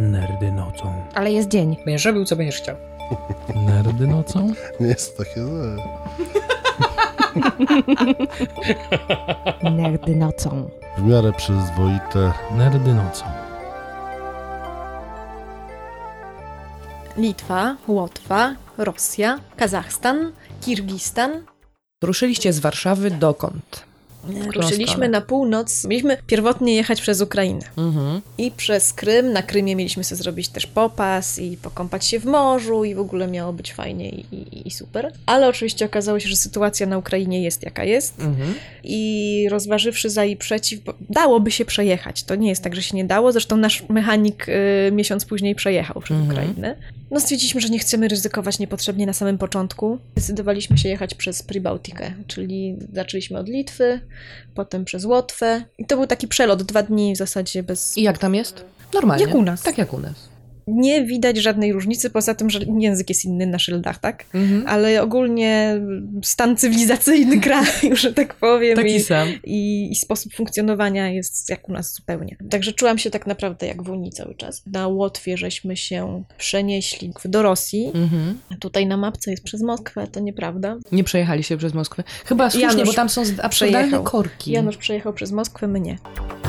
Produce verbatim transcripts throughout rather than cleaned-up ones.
Nerdy nocą. Ale jest dzień. Będziesz robił, co będziesz chciał. Nerdy nocą? Nie jest to takie złe. Nerdy nocą. W miarę przyzwoite. Nerdy nocą. Litwa, Łotwa, Rosja, Kazachstan, Kirgistan. Ruszyliście z Warszawy dokąd? Ruszyliśmy na północ. Mieliśmy pierwotnie jechać przez Ukrainę. Mhm. I przez Krym. Na Krymie mieliśmy sobie zrobić też popas i pokąpać się w morzu i w ogóle miało być fajnie i, i, i super. Ale oczywiście okazało się, że sytuacja na Ukrainie jest jaka jest. Mhm. I rozważywszy za i przeciw, bo dałoby się przejechać. To nie jest tak, że się nie dało. Zresztą nasz mechanik y, miesiąc później przejechał przez Mhm. Ukrainę. No stwierdziliśmy, że nie chcemy ryzykować niepotrzebnie na samym początku. Zdecydowaliśmy się jechać przez Pribałtikę, czyli zaczęliśmy od Litwy, potem przez Łotwę. I to był taki przelot, dwa dni w zasadzie bez... I jak tam jest? Normalnie. Jak u nas. Tak jak u nas. Nie widać żadnej różnicy, poza tym, że język jest inny na szyldach, tak? Mhm. Ale ogólnie stan cywilizacyjny kraju, że tak powiem. Taki i, sam. I, I sposób funkcjonowania jest jak u nas zupełnie. Także czułam się tak naprawdę jak w Unii cały czas. Na Łotwie żeśmy się przenieśli do Rosji. Mhm. Tutaj na mapce jest przez Moskwę, to nieprawda. Nie przejechaliście przez Moskwę. Chyba słusznie, Janusz bo tam są absurdalne przejechał. korki. Janusz przejechał przez Moskwę, my nie.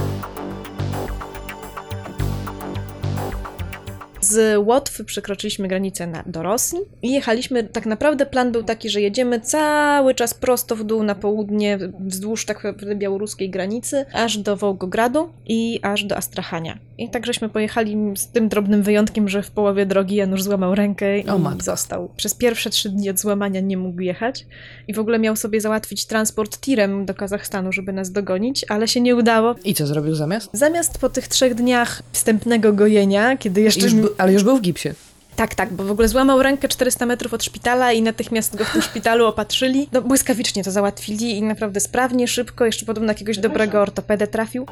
Z Łotwy przekroczyliśmy granicę na, do Rosji i jechaliśmy, tak naprawdę plan był taki, że jedziemy cały czas prosto w dół na południe, wzdłuż tak naprawdę białoruskiej granicy, aż do Wołgogradu i aż do Astrachania. I tak żeśmy pojechali z tym drobnym wyjątkiem, że w połowie drogi Janusz złamał rękę i O matko. został. Przez pierwsze trzy dni od złamania nie mógł jechać i w ogóle miał sobie załatwić transport tirem do Kazachstanu, żeby nas dogonić, ale się nie udało. I co zrobił zamiast? Zamiast po tych trzech dniach wstępnego gojenia, kiedy jeszcze... Już by, ale już był w gipsie. Tak, tak, bo w ogóle złamał rękę czterysta metrów od szpitala i natychmiast go w tym szpitalu opatrzyli. No, błyskawicznie to załatwili i naprawdę sprawnie, szybko, jeszcze podobno jakiegoś dobrego ortopedę trafił.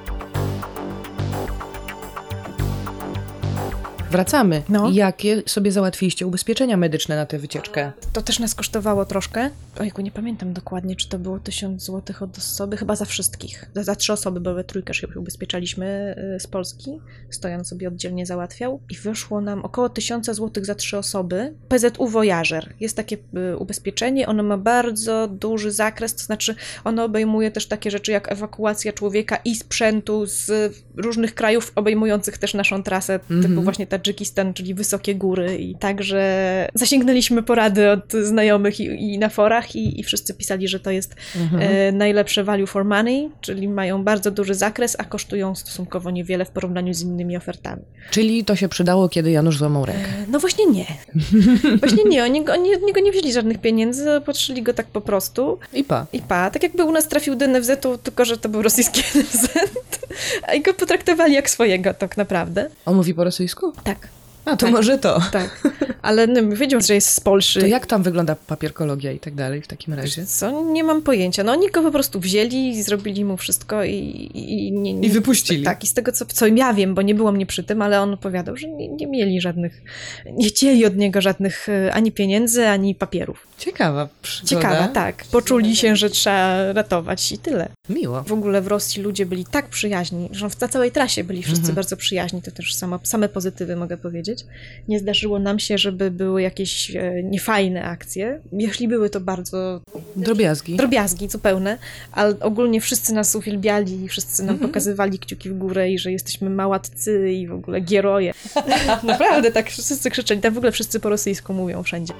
Wracamy. No. Jakie sobie załatwiliście ubezpieczenia medyczne na tę wycieczkę? To też nas kosztowało troszkę. Ojku, nie pamiętam dokładnie, czy to było tysiąc złotych od osoby, chyba za wszystkich. Za, za trzy osoby, bo we trójkę się ubezpieczaliśmy y, z Polski. Stojan sobie oddzielnie załatwiał i wyszło nam około tysiąc złotych za trzy osoby. P Z U Voyager. Jest takie y, ubezpieczenie, ono ma bardzo duży zakres, to znaczy ono obejmuje też takie rzeczy jak ewakuacja człowieka i sprzętu z różnych krajów, obejmujących też naszą trasę, Mhm. typu właśnie Tadżykistan, czyli wysokie góry. I także zasięgnęliśmy porady od znajomych i, i na forach i, i wszyscy pisali, że to jest Mhm. e, najlepsze value for money, czyli mają bardzo duży zakres, a kosztują stosunkowo niewiele w porównaniu z innymi ofertami. Czyli to się przydało, kiedy Janusz złamał rękę. E, no właśnie nie. Właśnie nie. Oni, oni od niego nie wzięli żadnych pieniędzy, opatrzyli go tak po prostu. I pa. I pa, tak jakby u nas trafił do N F Z-u, tylko że to był rosyjski N F Z, a i go potraktowali jak swojego tak naprawdę. On mówi po rosyjsku? Tak, A to Tak. może to. tak. Ale no, wiedział, że jest z Polszy. To jak tam wygląda papierkologia i tak dalej w takim razie? Co? Nie mam pojęcia. No oni go po prostu wzięli i zrobili mu wszystko i... I, i, nie, nie, I wypuścili. Tak, i z tego co, co ja wiem, bo nie było mnie przy tym, ale on opowiadał, że nie, nie mieli żadnych, nie chcieli od niego żadnych e, ani pieniędzy, ani papierów. Ciekawa przygoda. Ciekawa, tak. Poczuli się, że trzeba ratować i tyle. Miło. W ogóle w Rosji ludzie byli tak przyjaźni, że na całej trasie byli wszyscy Mhm. bardzo przyjaźni, to też sama, same pozytywy mogę powiedzieć. Nie zdarzyło nam się, żeby były jakieś e, niefajne akcje. Jeśli były, to bardzo Drobiazgi. drobiazgi zupełne, ale ogólnie wszyscy nas uwielbiali i wszyscy nam pokazywali kciuki w górę i że jesteśmy małatcy i w ogóle gieroje. Naprawdę tak wszyscy krzyczeli, tam w ogóle wszyscy po rosyjsku mówią wszędzie.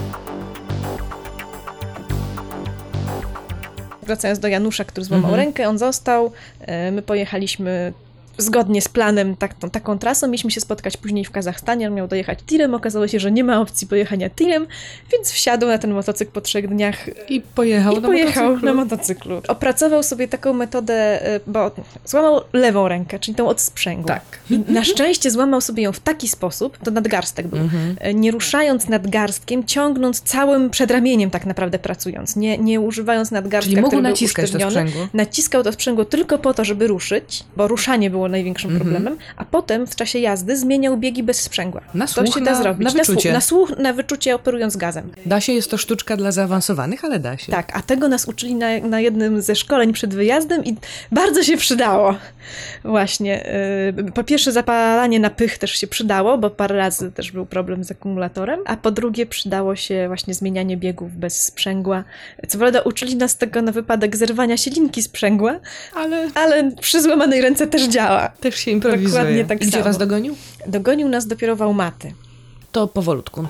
Wracając do Janusza, który złamał Mhm. rękę, on został, e, my pojechaliśmy zgodnie z planem tak, tą, taką trasą, mieliśmy się spotkać później w Kazachstanie, on miał dojechać tirem, okazało się, że nie ma opcji pojechania tirem, więc wsiadł na ten motocykl po trzech dniach I pojechał i na pojechał motocyklu. na motocyklu. Opracował sobie taką metodę, y, bo złamał lewą rękę, czyli tą od sprzęgła. Tak. I na szczęście złamał sobie ją w taki sposób, to nadgarstek był, Mhm. y, nie ruszając nadgarstkiem, ciągnąc całym przedramieniem tak naprawdę pracując, nie, nie używając nadgarstka, Czyli mógł który był naciskać to usztywniony. sprzęgło. Naciskał to sprzęgło tylko po to, żeby ruszyć, bo ruszanie było było największym Mhm. problemem, a potem w czasie jazdy zmieniał biegi bez sprzęgła. Na To słuch, się da na- zrobić. na wyczucie. słuch, na słuch, na wyczucie operując gazem. Da się, jest to sztuczka dla zaawansowanych, ale da się. Tak, a tego nas uczyli na, na jednym ze szkoleń przed wyjazdem i bardzo się przydało. Właśnie. yy, Po pierwsze zapalanie na pych też się przydało, bo parę razy też był problem z akumulatorem, a po drugie przydało się właśnie zmienianie biegów bez sprzęgła. Co prawda uczyli nas tego na wypadek zerwania sielinki sprzęgła, Ale ale przy złamanej ręce też działa. też się improwizuje. Dokładnie tak Gdzie samo. was dogonił? Dogonił nas dopiero w Almaty. To powolutku.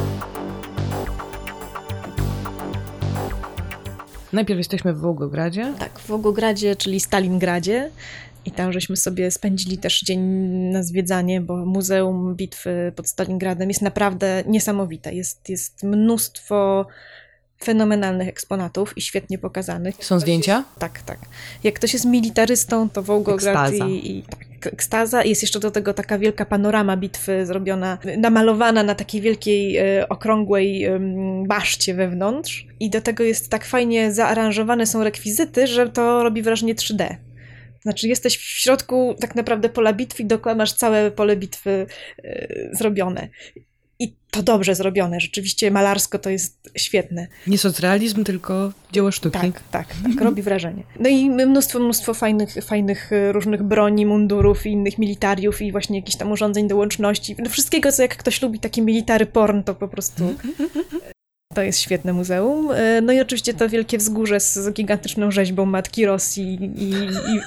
Najpierw jesteśmy w Wołgogradzie. Tak, w Wołgogradzie, czyli Stalingradzie. I tam żeśmy sobie spędzili też dzień na zwiedzanie, bo Muzeum Bitwy pod Stalingradem jest naprawdę niesamowite. Jest, jest mnóstwo fenomenalnych eksponatów i świetnie pokazanych. Są zdjęcia? Tak, tak. Jak ktoś jest militarystą, to Wołgograd Ekstaza. i, i tak, ekstaza. Jest jeszcze do tego taka wielka panorama bitwy zrobiona, namalowana na takiej wielkiej, e, okrągłej em, baszcie wewnątrz. I do tego jest tak fajnie zaaranżowane są rekwizyty, że to robi wrażenie trzy D. Znaczy jesteś w środku tak naprawdę pola bitwy i dookoła masz całe pole bitwy e, zrobione. I to dobrze zrobione. Rzeczywiście malarsko to jest świetne. Nie socrealizm, tylko dzieło sztuki. Tak, tak, tak, robi wrażenie. No i mnóstwo, mnóstwo fajnych, fajnych e, różnych broni, mundurów i innych militariów i właśnie jakichś tam urządzeń do łączności. No wszystkiego, co jak ktoś lubi taki military porn, to po prostu to jest świetne muzeum. E, No i oczywiście to wielkie wzgórze z gigantyczną rzeźbą Matki Rosji i... i...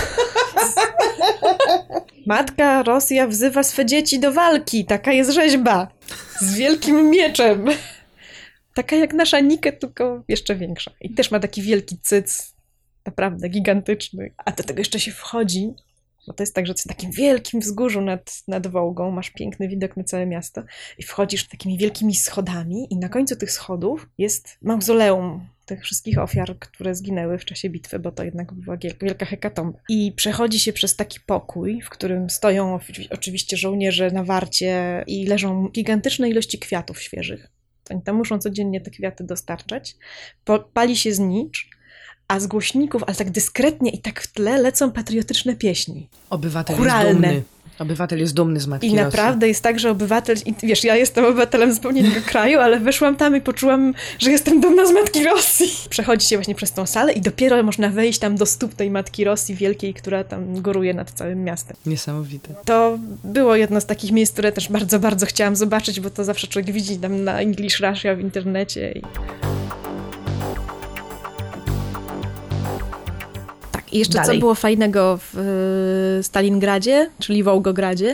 Matka Rosja wzywa swe dzieci do walki. Taka jest rzeźba. Z wielkim mieczem. Taka jak nasza Nike, tylko jeszcze większa. I też ma taki wielki cyc. Naprawdę gigantyczny. A do tego jeszcze się wchodzi, bo to jest tak, że na takim wielkim wzgórzu nad, nad Wołgą masz piękny widok na całe miasto i wchodzisz takimi wielkimi schodami i na końcu tych schodów jest mauzoleum tych wszystkich ofiar, które zginęły w czasie bitwy, bo to jednak była wielka hekatomba. I przechodzi się przez taki pokój, w którym stoją oczywiście żołnierze na warcie i leżą gigantyczne ilości kwiatów świeżych. Oni tam muszą codziennie te kwiaty dostarczać. Pali się znicz, a z głośników, ale tak dyskretnie i tak w tle lecą patriotyczne pieśni. Obywatel Chóralne. jest dumny. Obywatel jest dumny z Matki I Rosji. naprawdę jest tak, że obywatel, i wiesz, ja jestem obywatelem zupełnie innego kraju, ale weszłam tam i poczułam, że jestem dumna z Matki Rosji. Przechodzi się właśnie przez tą salę i dopiero można wejść tam do stóp tej Matki Rosji wielkiej, która tam góruje nad całym miastem. Niesamowite. To było jedno z takich miejsc, które też bardzo, bardzo chciałam zobaczyć, bo to zawsze człowiek widzi tam na English Russia w internecie. I... Tak, i jeszcze Dalej. co było fajnego w y, Stalingradzie, czyli Wołgogradzie,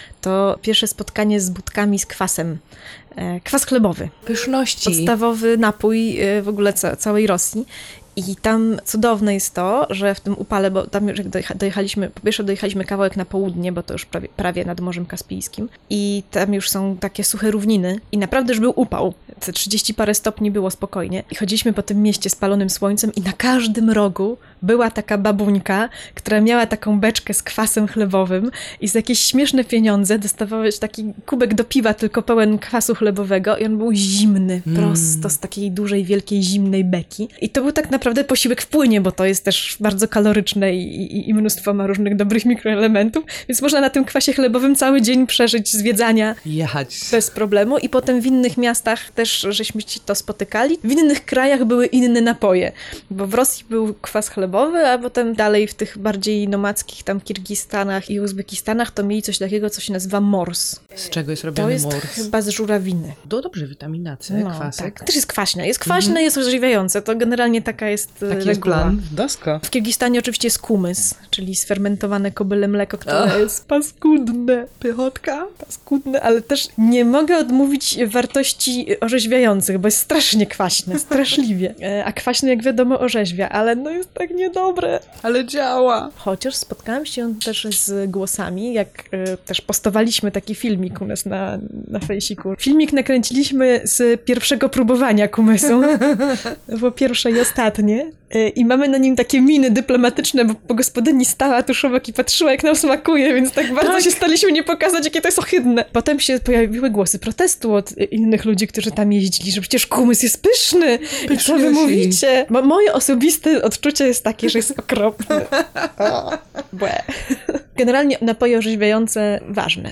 to pierwsze spotkanie z budkami z kwasem. E, Kwas chlebowy. Pyszności. Podstawowy napój y, w ogóle ca- całej Rosji. I tam cudowne jest to, że w tym upale, bo tam już jak dojecha- dojechaliśmy, po pierwsze dojechaliśmy kawałek na południe, bo to już prawie, prawie nad Morzem Kaspijskim i tam już są takie suche równiny i naprawdę już był upał. Te trzydzieści parę stopni było spokojnie i chodziliśmy po tym mieście spalonym słońcem i na każdym rogu była taka babuńka, która miała taką beczkę z kwasem chlebowym i za jakieś śmieszne pieniądze dostawałeś taki kubek do piwa tylko pełen kwasu chlebowego i on był zimny, Mm. prosto z takiej dużej, wielkiej, zimnej beki. I to był tak naprawdę posiłek w płynie, bo to jest też bardzo kaloryczne i, i, i mnóstwo ma różnych dobrych mikroelementów, więc można na tym kwasie chlebowym cały dzień przeżyć zwiedzania Jechać. bez problemu i potem w innych miastach też żeśmy ci to spotykali. W innych krajach były inne napoje, bo w Rosji był kwas chlebowy, a potem dalej w tych bardziej nomadzkich tam Kirgistanach i Uzbekistanach to mieli coś takiego, co się nazywa mors. Z czego jest To robiony jest mors? chyba z żurawiny. To dobrze, witamina C, No, kwasek. tak. Też jest kwaśne. Jest kwaśne, jest orzeźwiające. To generalnie taka jest e, Taki jest reguła. plan. Dosko. W Kirgistanie oczywiście jest kumys, czyli sfermentowane kobyle mleko, które Ach. jest paskudne. Pychotka? Paskudne, ale też nie mogę odmówić wartości orzeźwiających, bo jest strasznie kwaśne, straszliwie. E, A kwaśne, jak wiadomo, orzeźwia, ale no jest tak niedobre. Ale działa. Chociaż spotkałam się też z głosami, jak e, też postowaliśmy taki filmik u nas na, na fejsiku. Filmik nakręciliśmy z pierwszego próbowania kumysu. To było pierwsze i ostatnie. E, I mamy na nim takie miny dyplomatyczne, bo, bo gospodyni stała tuż obok i patrzyła, jak nam smakuje, więc tak bardzo Tak. się staliśmy nie pokazać, jakie to jest ohydne. Potem się pojawiły głosy protestu od e, innych ludzi, którzy tam jeździli, że przecież kumys jest pyszny. I co wy Pyszniusi. mówicie? Mo- moje osobiste odczucie jest takie, że jest okropny. Błe. Generalnie napoje orzeźwiające ważne.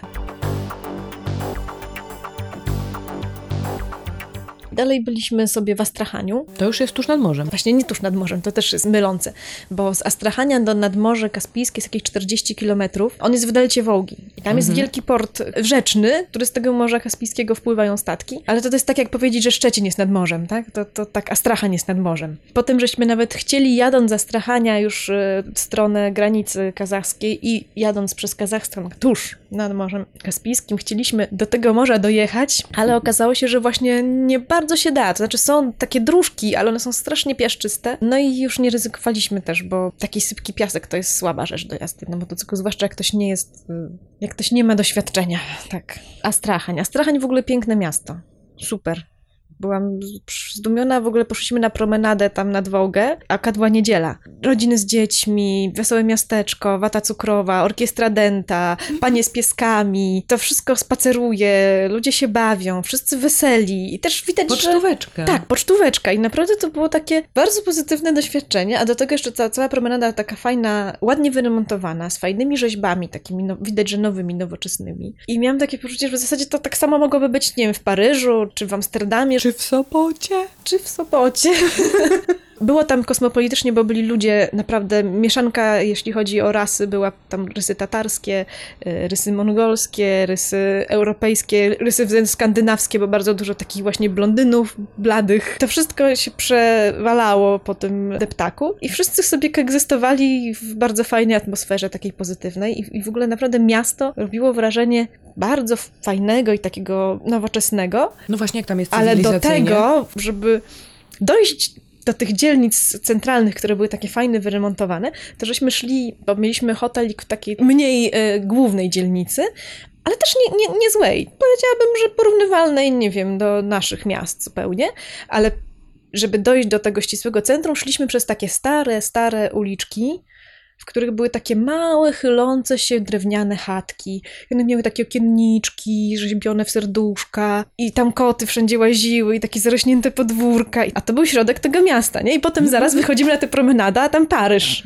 Dalej byliśmy sobie w Astrachaniu. To już jest tuż nad morzem. Właśnie nie tuż nad morzem, to też jest mylące, bo z Astrachania do Nadmorze Kaspijskie jest jakieś czterdzieści kilometrów. On jest w delcie Wołgi. I tam jest Mhm. wielki port rzeczny, który z tego Morza Kaspijskiego wpływają statki, ale to, to jest tak jak powiedzieć, że Szczecin jest nad morzem, tak? To, to tak Astrachan jest nad morzem. Potem żeśmy nawet chcieli, jadąc z Astrachania już y, w stronę granicy kazachskiej i jadąc przez Kazachstan tuż nad Morzem Kaspijskim, chcieliśmy do tego morza dojechać, ale okazało się, że właśnie nie bardzo się da. To znaczy są takie dróżki, ale one są strasznie piaszczyste. No i już nie ryzykowaliśmy też, bo taki sypki piasek to jest słaba rzecz do jazdy na motocyklu, zwłaszcza jak ktoś nie jest, y, jak ktoś nie ma doświadczenia. Tak. Astrachań. Astrachań w ogóle piękne miasto. Super. Byłam zdumiona, w ogóle poszliśmy na promenadę tam nad Wołgę, a była niedziela. Rodziny z dziećmi, wesołe miasteczko, wata cukrowa, orkiestra denta, panie z pieskami, to wszystko spaceruje, ludzie się bawią, wszyscy weseli i też widać, że... Pocztóweczka. Tak, pocztóweczka i naprawdę to było takie bardzo pozytywne doświadczenie, a do tego jeszcze cała, cała promenada taka fajna, ładnie wyremontowana, z fajnymi rzeźbami, takimi no, widać, że nowymi, nowoczesnymi. I miałam takie poczucie, że w zasadzie to tak samo mogłoby być, nie wiem, w Paryżu, czy w Amsterdamie, Czy w Sopocie? czy w Sopocie. Było tam kosmopolitycznie, bo byli ludzie, naprawdę mieszanka, jeśli chodzi o rasy, była tam rysy tatarskie, y, rysy mongolskie, rysy europejskie, rysy skandynawskie, bo bardzo dużo takich właśnie blondynów, bladych. To wszystko się przewalało po tym deptaku i wszyscy sobie koegzystowali w bardzo fajnej atmosferze, takiej pozytywnej i, i w ogóle naprawdę miasto robiło wrażenie bardzo fajnego i takiego nowoczesnego, No właśnie, jak tam jest ale do cywilizacyjnie? tego, żeby dojść do tych dzielnic centralnych, które były takie fajne, wyremontowane, to żeśmy szli, bo mieliśmy hotelik w takiej mniej y, głównej dzielnicy, ale też nie, nie, nie złej. Powiedziałabym, że porównywalnej, nie wiem, do naszych miast zupełnie, ale żeby dojść do tego ścisłego centrum, szliśmy przez takie stare, stare uliczki, w których były takie małe, chylące się drewniane chatki. One miały takie okienniczki, rzeźbione w serduszka i tam koty wszędzie łaziły i takie zarośnięte podwórka. A to był środek tego miasta, nie? I potem zaraz wychodzimy na tę promenadę, a tam Paryż.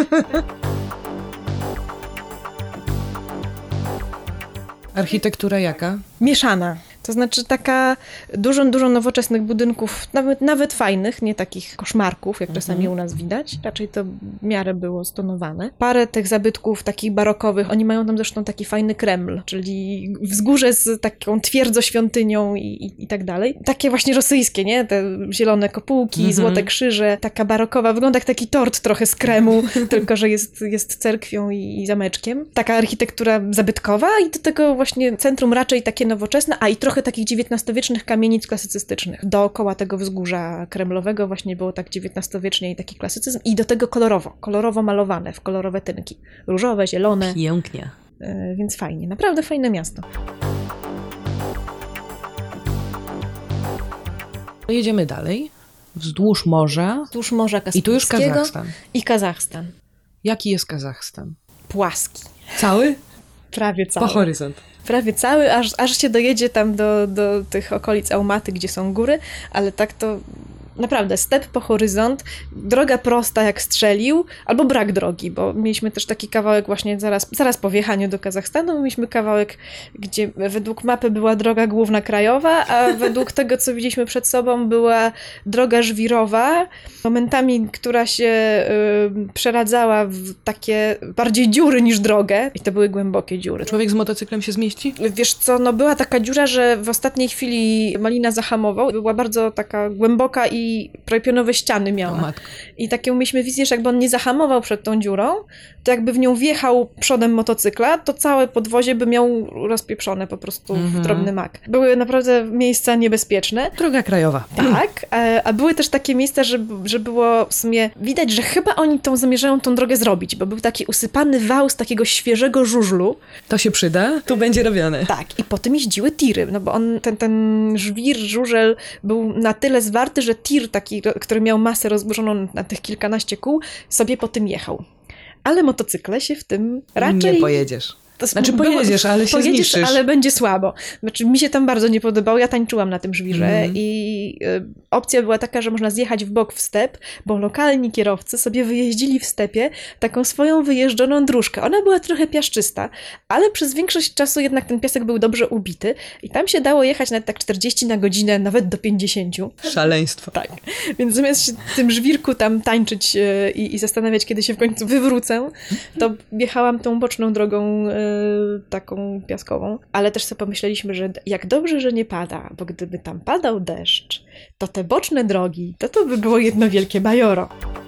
Architektura jaka? Mieszana. To znaczy taka dużo, dużo nowoczesnych budynków, nawet, nawet fajnych, nie takich koszmarków, jak czasami u nas widać. Raczej to w miarę było stonowane. Parę tych zabytków takich barokowych. Oni mają tam zresztą taki fajny Kreml, czyli wzgórze z taką twierdzo-świątynią i, i, i tak dalej. Takie właśnie rosyjskie, nie? Te zielone kopułki, Mhm. złote krzyże, taka barokowa. Wygląda jak taki tort trochę z kremu, tylko że jest, jest cerkwią i, i zameczkiem. Taka architektura zabytkowa i do tego właśnie centrum raczej takie nowoczesne, a i trochę takich dziewiętnastowiecznych kamienic klasycystycznych. Dookoła tego wzgórza kremlowego właśnie było tak dziewiętnastowiecznie i taki klasycyzm. I do tego kolorowo, kolorowo malowane, w kolorowe tynki. Różowe, zielone, Pięknie. yy, więc fajnie. Naprawdę fajne miasto. Jedziemy dalej. Wzdłuż morza. Wzdłuż Morza I Kaspijskiego. tu już Kazachstan. I Kazachstan. Jaki jest Kazachstan? Płaski. Cały? Prawie cały. Po horyzont. Prawie cały, aż, aż się dojedzie tam do, do tych okolic Almaty, gdzie są góry, ale tak to naprawdę step po horyzont, droga prosta jak strzelił, albo brak drogi, bo mieliśmy też taki kawałek właśnie zaraz, zaraz po wjechaniu do Kazachstanu, mieliśmy kawałek, gdzie według mapy była droga główna krajowa, a według tego, co widzieliśmy przed sobą, była droga żwirowa, momentami, która się y, przeradzała w takie bardziej dziury niż drogę i to były głębokie dziury. Człowiek z motocyklem się zmieści? Wiesz co, no była taka dziura, że w ostatniej chwili Malina zahamował. Była bardzo taka głęboka i prawie pionowe ściany O miała. matko. I taką mieliśmy wizję, że jakby on nie zahamował przed tą dziurą, to jakby w nią wjechał przodem motocykla, to całe podwozie by miał rozpieprzone po prostu Mhm. w drobny mak. Były naprawdę miejsca niebezpieczne. Droga krajowa. Tak, a, a były też takie miejsca, że, że było w sumie widać, że chyba oni tą zamierzają tą drogę zrobić, bo był taki usypany wał z takiego świeżego żużlu. To się przyda, tu będzie robione. Tak, i potem jeździły tiry, no bo on, ten, ten żwir, żużel był na tyle zwarty, że tir taki, który miał masę rozłożoną na tych kilkanaście kół, sobie po tym jechał. Ale motocykle się w tym raczej... Nie pojedziesz. To Znaczy było- pojedziesz, ale się Pojedziesz, zniszczysz. ale będzie słabo. Znaczy mi się tam bardzo nie podobało, ja tańczyłam na tym żwirze Mhm. i y, opcja była taka, że można zjechać w bok w step, bo lokalni kierowcy sobie wyjeździli w stepie taką swoją wyjeżdżoną dróżkę. Ona była trochę piaszczysta, ale przez większość czasu jednak ten piasek był dobrze ubity i tam się dało jechać nawet tak czterdzieści na godzinę, nawet do pięćdziesiąt. Szaleństwo. Tak. Więc zamiast się w tym żwirku tam tańczyć e, i, i zastanawiać, kiedy się w końcu wywrócę, to jechałam tą boczną drogą e, taką piaskową. Ale też sobie pomyśleliśmy, że jak dobrze, że nie pada, bo gdyby tam padał deszcz, to te boczne drogi, to to by było jedno wielkie bajoro.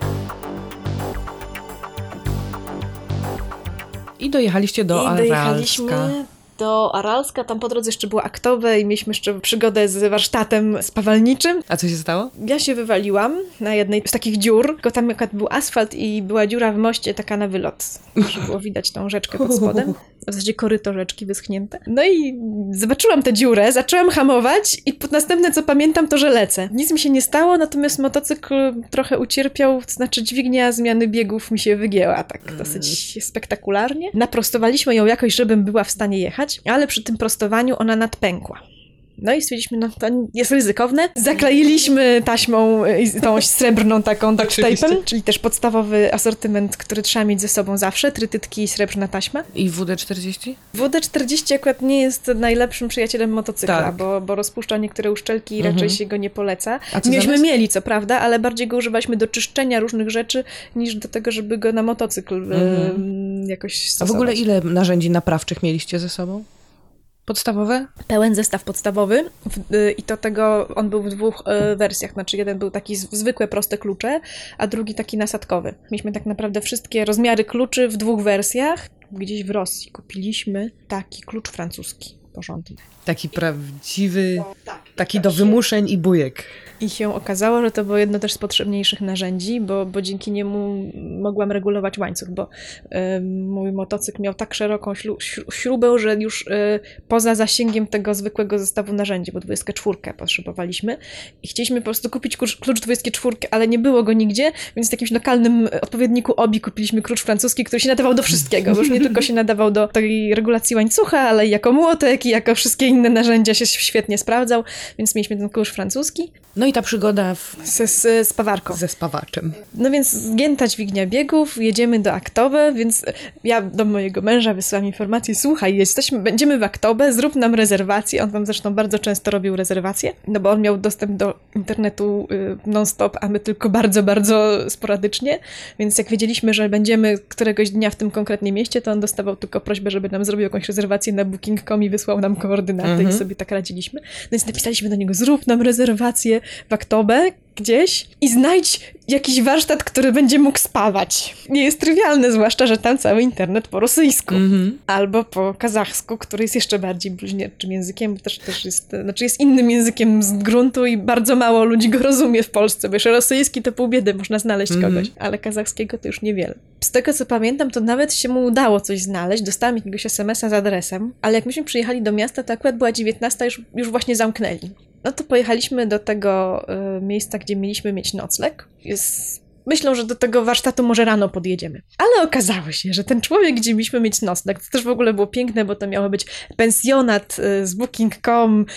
I dojechaliście do I Aralska. dojechaliśmy do Aralska, tam po drodze jeszcze było aktowe i mieliśmy jeszcze przygodę z warsztatem spawalniczym. A co się stało? Ja się wywaliłam na jednej z takich dziur, tylko tam akurat był asfalt i była dziura w moście taka na wylot, że było widać tą rzeczkę pod spodem. W zasadzie koryto rzeczki wyschnięte. No i zobaczyłam tę dziurę, zaczęłam hamować i następne co pamiętam to, że lecę. Nic mi się nie stało, natomiast motocykl trochę ucierpiał, to znaczy dźwignia zmiany biegów mi się wygięła tak dosyć spektakularnie. Naprostowaliśmy ją jakoś, żebym była w stanie jechać, ale przy tym prostowaniu ona nadpękła. No i stwierdziliśmy, no to jest ryzykowne. Zakleiliśmy taśmą y, tą srebrną taką duct Oczywiście. tape'em, czyli też podstawowy asortyment, który trzeba mieć ze sobą zawsze, trytytki i srebrna taśma. I W D czterdzieści? W D czterdzieści akurat nie jest najlepszym przyjacielem motocykla, Tak. bo, bo rozpuszcza niektóre uszczelki i Mhm. raczej się go nie poleca. A co Myśmy zamiast? mieli, co prawda, ale bardziej go używaliśmy do czyszczenia różnych rzeczy, niż do tego, żeby go na motocykl Mhm. y, jakoś A w stosować. ogóle ile narzędzi naprawczych mieliście ze sobą? Podstawowe? Pełen zestaw podstawowy w, y, i to tego on był w dwóch y, wersjach, znaczy jeden był taki z, zwykłe, proste klucze, a drugi taki nasadkowy. Mieliśmy tak naprawdę wszystkie rozmiary kluczy w dwóch wersjach. Gdzieś w Rosji kupiliśmy taki klucz francuski, porządny. Taki prawdziwy, taki do wymuszeń i bujek. I się okazało, że to było jedno też z potrzebniejszych narzędzi, bo, bo dzięki niemu mogłam regulować łańcuch, bo y, mój motocykl miał tak szeroką ślu, śru- śrubę, że już y, poza zasięgiem tego zwykłego zestawu narzędzi, bo dwudziestkę czwórkę potrzebowaliśmy i chcieliśmy po prostu kupić klucz, klucz dwudziestki czwórki, ale nie było go nigdzie, więc w jakimś lokalnym odpowiedniku Obi kupiliśmy klucz francuski, który się nadawał do wszystkiego, bo już nie tylko się nadawał do tej regulacji łańcucha, ale i jako młotek i jako wszystkie inne narzędzia się świetnie sprawdzał, więc mieliśmy ten klucz francuski. No i ta przygoda w... Z, z, z pawarką. ze spawaczem. No więc zgięta dźwignia biegów, jedziemy do Aktobe, więc ja do mojego męża wysyłam informację, słuchaj, jesteśmy, będziemy w Aktobe, zrób nam rezerwację. On tam zresztą bardzo często robił rezerwacje, no bo on miał dostęp do internetu y, non-stop, a my tylko bardzo, bardzo sporadycznie, więc jak wiedzieliśmy, że będziemy któregoś dnia w tym konkretnie mieście, to on dostawał tylko prośbę, żeby nam zrobił jakąś rezerwację na booking kropka com i wysłał nam koordynaty Mhm. i sobie tak radziliśmy. No więc napisaliśmy do niego, zrób nam rezerwację w Aktobe gdzieś i znajdź jakiś warsztat, który będzie mógł spawać. Nie jest trywialne, zwłaszcza, że tam cały internet po rosyjsku. Mhm. Albo po kazachsku, który jest jeszcze bardziej bluźnierczym językiem, bo też, też jest, znaczy jest innym językiem z gruntu i bardzo mało ludzi go rozumie w Polsce, bo jeszcze rosyjski to pół biedy, można znaleźć Mhm. kogoś, ale kazachskiego to już niewiele. Z tego co pamiętam, to nawet się mu udało coś znaleźć, dostałam jakiegoś es em es a z adresem, ale jak myśmy przyjechali do miasta, to akurat była dziewiętnasta, już, już właśnie zamknęli. No to pojechaliśmy do tego y, miejsca, gdzie mieliśmy mieć nocleg. Jest... Myślą, że do tego warsztatu może rano podjedziemy. Ale okazało się, że ten człowiek, gdzie mieliśmy mieć nocleg, to też w ogóle było piękne, bo to miało być pensjonat y, z booking kropka com, y,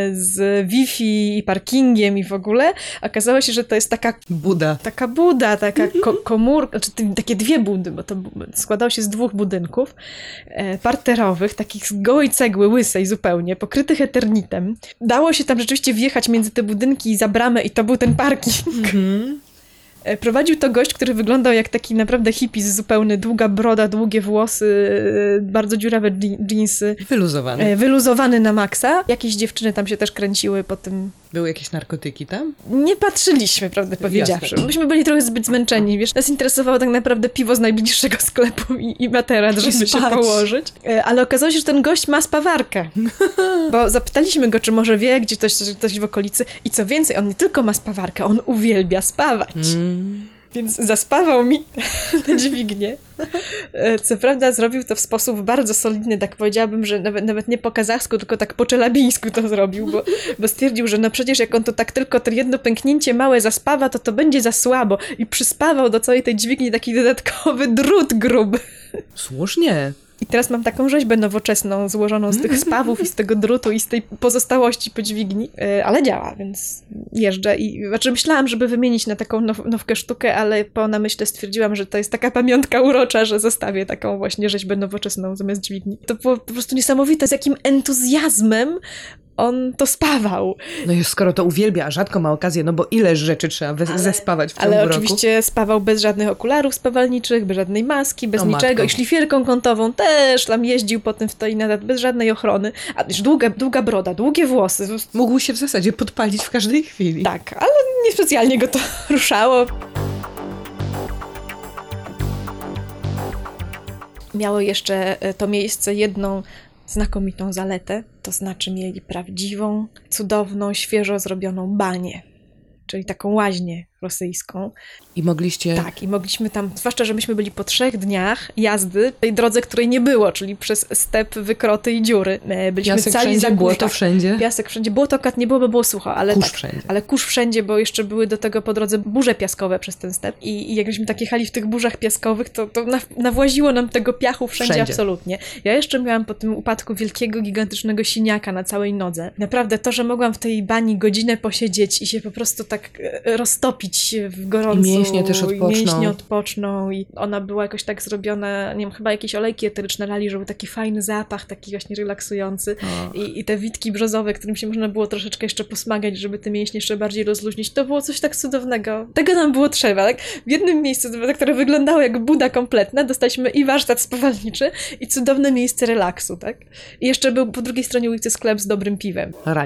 z Wi-Fi i parkingiem i w ogóle. Okazało się, że to jest taka Buda. Taka buda, taka ko- komórka, znaczy ty- takie dwie budy, bo to bu- składało się z dwóch budynków e, parterowych, takich z gołej cegły, łysej zupełnie, pokrytych eternitem. Dało się tam rzeczywiście wjechać między te budynki za bramę i to był ten parking. Mhm. E, Prowadził to gość, który wyglądał jak taki naprawdę hippie zupełny, długa broda, długie włosy, e, bardzo dziurawe dżi- dżinsy, Wyluzowany. e, wyluzowany na maksa. Jakieś dziewczyny tam się też kręciły po tym. Były jakieś narkotyki tam? Nie patrzyliśmy, prawdę powiedziawszy. Jasne. Myśmy byli trochę zbyt zmęczeni, wiesz. Nas interesowało tak naprawdę piwo z najbliższego sklepu i, i materac, żeby się spać. położyć. E, Ale okazało się, że ten gość ma spawarkę. Bo zapytaliśmy go, czy może wie, gdzie ktoś, ktoś w okolicy. I co więcej, on nie tylko ma spawarkę, on uwielbia spawać. Mm. Więc zaspawał mi na dźwignię. E, Co prawda zrobił to w sposób bardzo solidny, tak powiedziałabym, że nawet, nawet nie po kazachsku, tylko tak po czelabińsku to zrobił, bo, bo stwierdził, że no przecież jak on to tak tylko to jedno pęknięcie małe zaspawa, to to będzie za słabo. I przyspawał do całej tej dźwigni taki dodatkowy drut gruby. Słusznie. I teraz mam taką rzeźbę nowoczesną, złożoną z tych spawów i z tego drutu i z tej pozostałości po dźwigni, yy, ale działa, więc jeżdżę i znaczy myślałam, żeby wymienić na taką now, nowkę sztukę, ale po namyśle stwierdziłam, że to jest taka pamiątka urocza, że zostawię taką właśnie rzeźbę nowoczesną zamiast dźwigni. To było po prostu niesamowite, z jakim entuzjazmem on to spawał. No już skoro to uwielbia, a rzadko ma okazję, no bo ileż rzeczy trzeba we- Ale- zespawać w ciągu Ale roku. oczywiście spawał bez żadnych okularów spawalniczych, bez żadnej maski, bez O niczego. matko. I szlifierką kątową też tam jeździł potem w to i nadal, bez żadnej ochrony. A już długa, długa broda, długie włosy. Mógł się w zasadzie podpalić w każdej chwili. Tak, ale niespecjalnie go to ruszało. Miało jeszcze to miejsce jedną znakomitą zaletę, to znaczy mieli prawdziwą, cudowną, świeżo zrobioną banię, czyli taką łaźnię rosyjską. I mogliście... Tak, i mogliśmy tam, zwłaszcza, że myśmy byli po trzech dniach jazdy, tej drodze, której nie było, czyli przez step, wykroty i dziury. E, Byliśmy Piasek cali wszędzie, za błoto tak, wszędzie. Piasek wszędzie, błoto kat nie było, bo było sucho, ale Kurz tak, wszędzie. ale kurz wszędzie, bo jeszcze były do tego po drodze burze piaskowe przez ten step i, i jakbyśmy tak jechali w tych burzach piaskowych, to, to na, nawłaziło nam tego piachu wszędzie, Wszędzie. absolutnie. Ja jeszcze miałam po tym upadku wielkiego, gigantycznego siniaka na całej nodze. Naprawdę to, że mogłam w tej bani godzinę posiedzieć i się po prostu tak e, roztopić w gorącu. I mięśnie też I odpoczną. mięśnie odpoczną i ona była jakoś tak zrobiona, nie wiem, chyba jakieś olejki eteryczne lali, żeby taki fajny zapach, taki właśnie relaksujący. O. I, I te witki brzozowe, którym się można było troszeczkę jeszcze posmagać, żeby te mięśnie jeszcze bardziej rozluźnić. To było coś tak cudownego. Tego nam było trzeba, tak? W jednym miejscu, które wyglądało jak Buda kompletna, dostaliśmy i warsztat spawalniczy, i cudowne miejsce relaksu, tak? I jeszcze był po drugiej stronie ulicy sklep z dobrym piwem. Raj.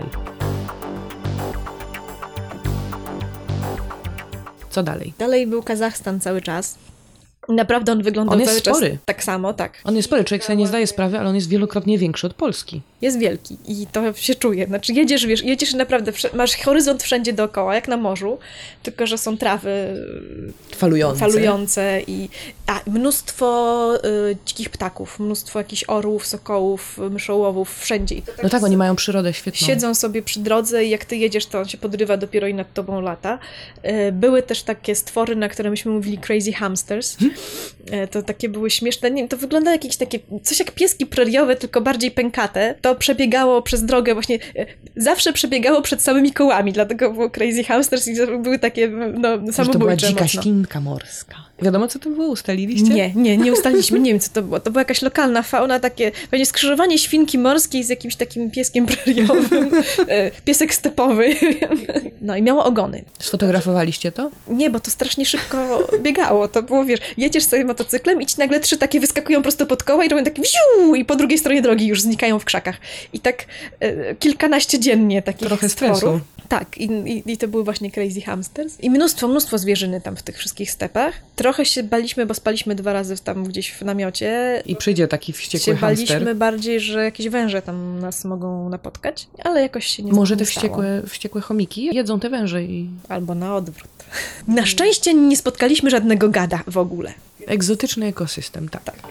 Co dalej? Dalej był Kazachstan cały czas. Naprawdę on wyglądał On jest cały czas spory. tak samo, tak. On jest spory, człowiek sobie nie zdaje sprawy, ale on jest wielokrotnie większy od Polski. Jest wielki i to się czuje. Znaczy jedziesz, wiesz, jedziesz i naprawdę, wsz- masz horyzont wszędzie dookoła, jak na morzu, tylko że są trawy Falujące. falujące i a, mnóstwo y, dzikich ptaków, mnóstwo jakichś orłów, sokołów, myszołowów, wszędzie. I to tak No tak, oni mają przyrodę świetną. siedzą sobie przy drodze i jak ty jedziesz, to on się podrywa dopiero i nad tobą lata. Y, Były też takie stwory, na które myśmy mówili crazy hamsters. Y, To takie były śmieszne, nie wiem, to wygląda jakieś takie, coś jak pieski preriowe, tylko bardziej pękate. To przebiegało przez drogę właśnie, y, zawsze przebiegało przed samymi kołami, dlatego było crazy hamsters i to były takie, no, Że to była samobójcze dzika mocno. świnka morska. Wiadomo, co to było? Ustaliliście? Nie, nie, nie ustaliliśmy, nie wiem co to było. To była jakaś lokalna fauna, takie pewnie skrzyżowanie świnki morskiej z jakimś takim pieskiem preriowym, e, piesek stepowy. No i miało ogony. Sfotografowaliście to? Nie, bo to strasznie szybko biegało. To było, wiesz, jedziesz sobie motocyklem i ci nagle trzy takie wyskakują prosto pod koła i robią takie wziu i po drugiej stronie drogi już znikają w krzakach. I tak e, kilkanaście dziennie takich Trochę stworów. stresu. Tak, i, i, i to były właśnie crazy hamsters. I mnóstwo, mnóstwo zwierzyny tam w tych wszystkich stepach. Trochę się baliśmy, bo spaliśmy dwa razy tam gdzieś w namiocie. I przyjdzie taki wściekły Się hamster. baliśmy bardziej, że jakieś węże tam nas mogą napotkać, ale jakoś się nie Może te nie stało. wściekłe, wściekłe chomiki jedzą te węże i Albo na odwrót. Na szczęście nie spotkaliśmy żadnego gada w ogóle. egzotyczny ekosystem, tak. tak.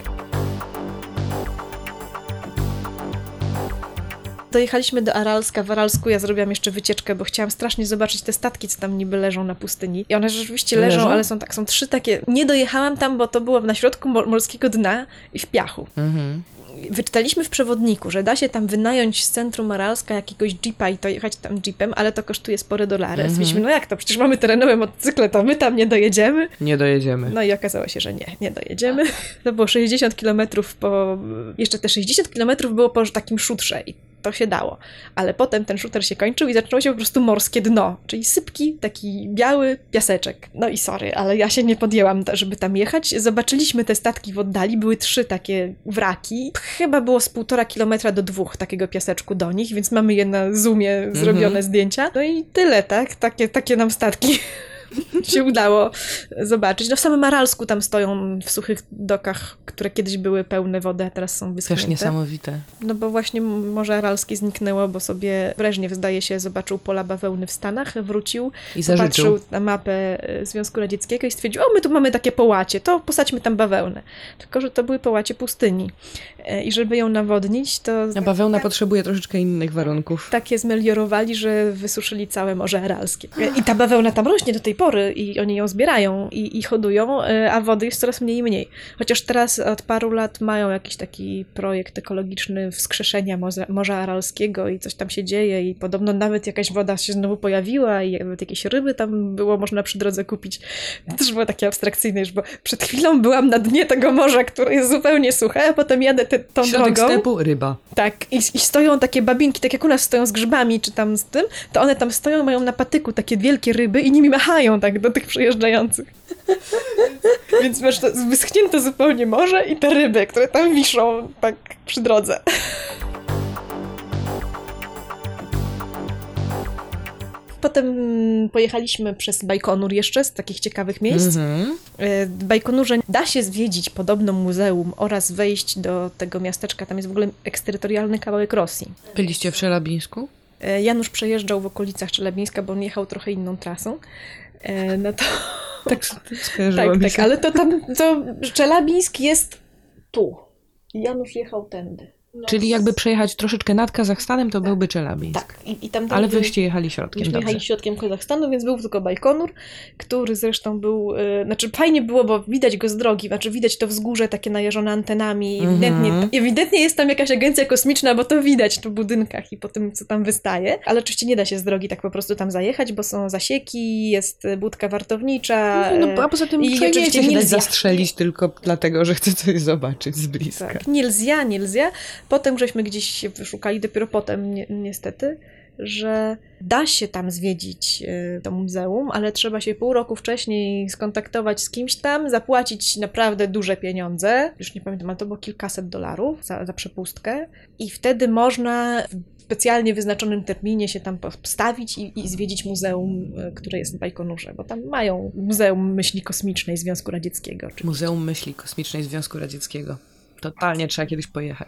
Dojechaliśmy do Aralska. W Aralsku ja zrobiłam jeszcze wycieczkę, bo chciałam strasznie zobaczyć te statki, co tam niby leżą na pustyni. I one rzeczywiście leżą, Leżą? ale są tak, są trzy takie. Nie dojechałam tam, bo to było na środku mor- morskiego dna i w piachu. Mhm. Wyczytaliśmy w przewodniku, że da się tam wynająć z centrum Aralska jakiegoś jeepa i to jechać tam jeepem, ale to kosztuje spore dolary. Mhm. Stwierdziliśmy, no jak to? Przecież mamy terenowe motocykle, to my tam nie dojedziemy. Nie dojedziemy. No i okazało się, że nie, nie dojedziemy. To było sześćdziesiąt kilometrów po... Jeszcze te sześćdziesiąt kilometrów było po takim szutrze i to się dało. Ale potem ten szuter się kończył i zaczęło się po prostu morskie dno, czyli sypki, taki biały piaseczek. No i sorry, ale ja się nie podjęłam, żeby tam jechać. Zobaczyliśmy te statki w oddali, były trzy takie wraki. Chyba było z półtora kilometra do dwóch takiego piaseczku do nich, więc mamy je na zoomie zrobione Mhm. zdjęcia. No i tyle, tak? Takie, takie nam statki się udało zobaczyć. No w samym Aralsku tam stoją w suchych dokach, które kiedyś były pełne wody, a teraz są wyschnięte. Też niesamowite. No bo właśnie Morze Aralskie zniknęło, bo sobie Breżniew, zdaje się, zobaczył pola bawełny w Stanach, wrócił, I zażyczył. popatrzył na mapę e, Związku Radzieckiego i stwierdził, o my tu mamy takie połacie, to posadźmy tam bawełnę. Tylko że to były połacie pustyni. E, I żeby ją nawodnić, to A bawełna potrzebuje troszeczkę innych warunków. tak je zmeliorowali, że wysuszyli całe Morze Aralskie. E, I ta bawełna tam rośnie do tej pory. spory i oni ją zbierają i, i hodują, a wody jest coraz mniej i mniej. Chociaż teraz od paru lat mają jakiś taki projekt ekologiczny wskrzeszenia Morza, Morza Aralskiego i coś tam się dzieje i podobno nawet jakaś woda się znowu pojawiła i nawet jakieś ryby tam było można przy drodze kupić. To też było takie abstrakcyjne już, bo przed chwilą byłam na dnie tego morza, które jest zupełnie suche, a potem jadę te, tą Środek drogą. stepu, ryba. Tak, i, i stoją takie babinki, tak jak u nas stoją z grzybami, czy tam z tym, to one tam stoją, mają na patyku takie wielkie ryby i nimi machają tak do tych przejeżdżających. Więc masz to wyschnięte zupełnie morze i te ryby, które tam wiszą tak przy drodze. Potem pojechaliśmy przez Bajkonur jeszcze, z takich ciekawych miejsc. Mhm. W Bajkonurze da się zwiedzić podobno muzeum oraz wejść do tego miasteczka. Tam jest w ogóle eksterytorialny kawałek Rosji. Byliście w Czelabińsku? Janusz przejeżdżał w okolicach Czelabińska, bo on jechał trochę inną trasą. No to... Tak skojarzyło tak, mi tak, się. ale to tam, to Czelabińsk jest tu. Janusz jechał tędy. No, Czyli jakby przejechać troszeczkę nad Kazachstanem, to tak. byłby Czelabińsk. Tak. I, i tam Ale wyście jechali środkiem, Myśmy dobrze. jechali środkiem Kazachstanu, więc był tylko Bajkonur, który zresztą był, yy, znaczy fajnie było, bo widać go z drogi, znaczy widać to wzgórze takie najeżone antenami, Mhm. ewidentnie, ewidentnie jest tam jakaś agencja kosmiczna, bo to widać w budynkach i po tym, co tam wystaje, ale oczywiście nie da się z drogi tak po prostu tam zajechać, bo są zasieki, jest budka wartownicza. No, a poza tym i człowiek nie oczywiście chce się nie dać zja- zastrzelić tylko dlatego, że chce coś zobaczyć z bliska. Tak, nie lzia, nie lzia. Potem żeśmy gdzieś się wyszukali, dopiero potem ni- niestety, że da się tam zwiedzić y, to muzeum, ale trzeba się pół roku wcześniej skontaktować z kimś tam, zapłacić naprawdę duże pieniądze, już nie pamiętam, ale to było kilkaset dolarów za, za przepustkę i wtedy można w specjalnie wyznaczonym terminie się tam postawić i, i zwiedzić muzeum, y, które jest w Bajkonurze, bo tam mają Muzeum Myśli Kosmicznej Związku Radzieckiego. Czy... Muzeum Myśli Kosmicznej Związku Radzieckiego. Totalnie trzeba kiedyś pojechać.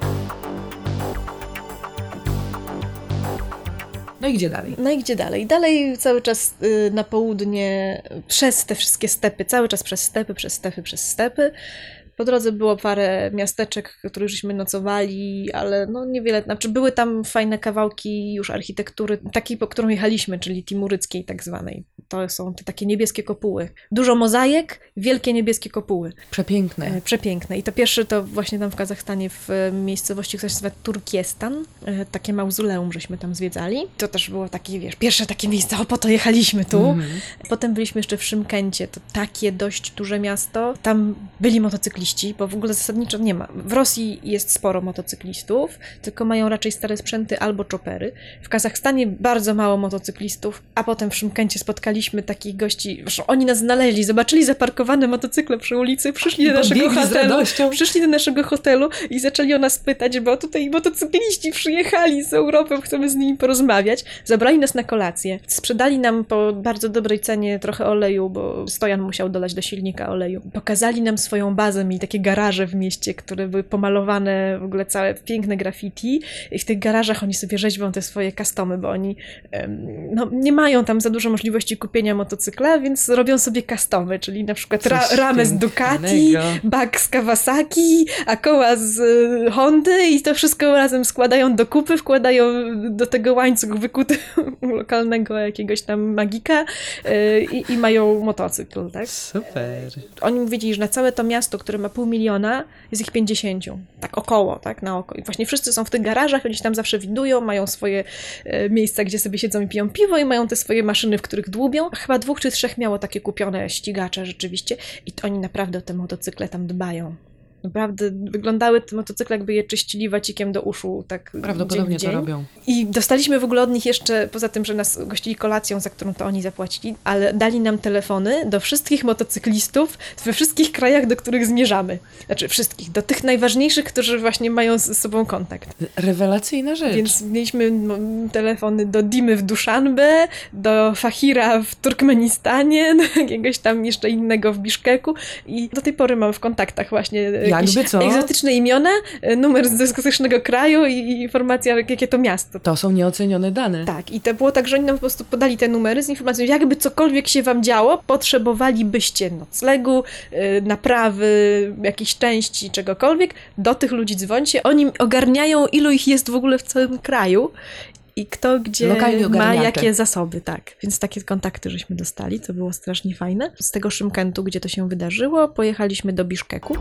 No i gdzie dalej? No i gdzie dalej? Dalej cały czas y, na południe, przez te wszystkie stepy, cały czas przez stepy, przez stepy, przez stepy. Po drodze było parę miasteczek, w których żeśmy nocowali, ale no niewiele, znaczy były tam fajne kawałki już architektury, takiej, po którą jechaliśmy, czyli timuryckiej tak zwanej. To są te takie niebieskie kopuły. Dużo mozaik, wielkie niebieskie kopuły. Przepiękne. E, przepiękne. I to pierwszy to właśnie tam w Kazachstanie, w e, miejscowości, która się nazywa Turkestan. E, takie mauzoleum żeśmy tam zwiedzali. To też było takie, wiesz, pierwsze takie miejsce, o po to jechaliśmy tu. Mhm. Potem byliśmy jeszcze w Szymkencie, to takie dość duże miasto. Tam byli motocykliści, bo w ogóle zasadniczo nie ma. W Rosji jest sporo motocyklistów, tylko mają raczej stare sprzęty albo czopery. W Kazachstanie bardzo mało motocyklistów, a potem w Szymkencie spotkaliśmy takich gości, zresztą oni nas znaleźli, zobaczyli zaparkowane motocykle przy ulicy, przyszli do naszego Pobiegli z hotelu, radością. przyszli do naszego hotelu i zaczęli o nas pytać, bo tutaj motocykliści przyjechali z Europy, chcemy z nimi porozmawiać. Zabrali nas na kolację, sprzedali nam po bardzo dobrej cenie trochę oleju, bo Stojan musiał dolać do silnika oleju. Pokazali nam swoją bazę, mieli takie garaże w mieście, które były pomalowane, w ogóle całe piękne graffiti i w tych garażach oni sobie rzeźbią te swoje customy, bo oni em, no, nie mają tam za dużo możliwości kupienia motocykla, więc robią sobie customy, czyli na przykład ra, Coś ramę z Ducati, pięknego. bak z Kawasaki, a koła z y, Hondy i to wszystko razem składają do kupy, wkładają do tego łańcuch wykuty lokalnego jakiegoś tam magika y, i, i mają motocykl, tak? Super. Oni mówili, że na całe to miasto, które ma pół miliona, jest ich pięćdziesięciu. Tak około, tak na oko. I właśnie wszyscy są w tych garażach, oni się tam zawsze windują, mają swoje e, miejsca, gdzie sobie siedzą i piją piwo i mają te swoje maszyny, w których dłubią. Chyba dwóch czy trzech miało takie kupione ścigacze rzeczywiście i to oni naprawdę o te motocykle tam dbają. Naprawdę wyglądały te motocykle, jakby je czyścili wacikiem do uszu, tak Prawdopodobnie dzień w dzień. to robią. I dostaliśmy w ogóle od nich jeszcze, poza tym, że nas gościli kolacją, za którą to oni zapłacili, ale dali nam telefony do wszystkich motocyklistów we wszystkich krajach, do których zmierzamy. Znaczy wszystkich, do tych najważniejszych, którzy właśnie mają z sobą kontakt. Rewelacyjna rzecz. Więc mieliśmy no, telefony do Dimy w Duszanbe, do Fahira w Turkmenistanie, do jakiegoś tam jeszcze innego w Biszkeku i do tej pory mam w kontaktach właśnie jakieś Jakby co? egzotyczne imiona, numer z egzotycznego kraju i, i informacja, jakie to miasto. To są nieocenione dane. Tak, i to było tak, że oni nam po prostu podali te numery z informacją, jakby cokolwiek się wam działo, potrzebowalibyście noclegu, yy, naprawy, jakiejś części, czegokolwiek, do tych ludzi dzwońcie, oni ogarniają, ilu ich jest w ogóle w całym kraju i kto gdzie Lokalni ma ogarniacze. jakie zasoby, tak. Więc takie kontakty żeśmy dostali, to było strasznie fajne. Z tego Szymkentu, gdzie to się wydarzyło, pojechaliśmy do Biszkeku.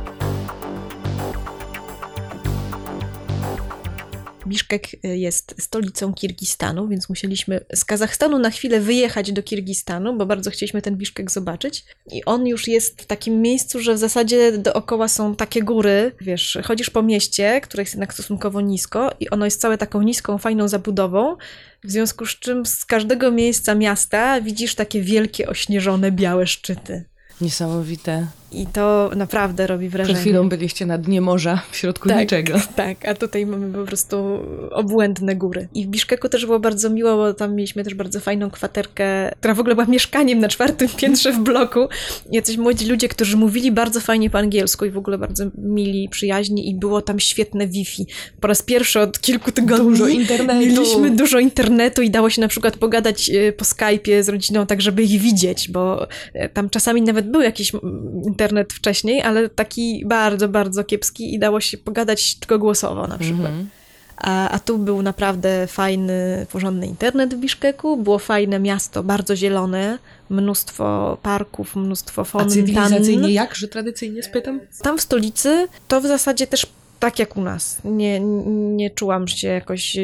Biszkek jest stolicą Kirgistanu, więc musieliśmy z Kazachstanu na chwilę wyjechać do Kirgistanu, bo bardzo chcieliśmy ten Biszkek zobaczyć. I on już jest w takim miejscu, że w zasadzie dookoła są takie góry. Wiesz, chodzisz po mieście, które jest jednak stosunkowo nisko i ono jest całe taką niską, fajną zabudową, w związku z czym z każdego miejsca miasta widzisz takie wielkie, ośnieżone, białe szczyty. Niesamowite. I to naprawdę robi wrażenie. Przed chwilą byliście na dnie morza, w środku tak, niczego. Tak, a tutaj mamy po prostu obłędne góry. I w Biszkeku też było bardzo miło, bo tam mieliśmy też bardzo fajną kwaterkę, która w ogóle była mieszkaniem na czwartym piętrze w bloku. Jacyś młodzi ludzie, którzy mówili bardzo fajnie po angielsku i w ogóle bardzo mili, przyjaźni i było tam świetne Wi-Fi. Po raz pierwszy od kilku tygodni Dużo internetu. mieliśmy dużo internetu i dało się na przykład pogadać po Skype'ie z rodziną tak, żeby ich widzieć, bo tam czasami nawet był jakiś internet wcześniej, ale taki bardzo, bardzo kiepski i dało się pogadać tylko głosowo na przykład. Mhm. A, a tu był naprawdę fajny, porządny internet w Biszkeku, było fajne miasto, bardzo zielone, mnóstwo parków, mnóstwo A fontan. cywilizacyjnie jak, że tradycyjnie spytam? Tam w stolicy to w zasadzie też tak jak u nas. Nie, nie czułam się jakoś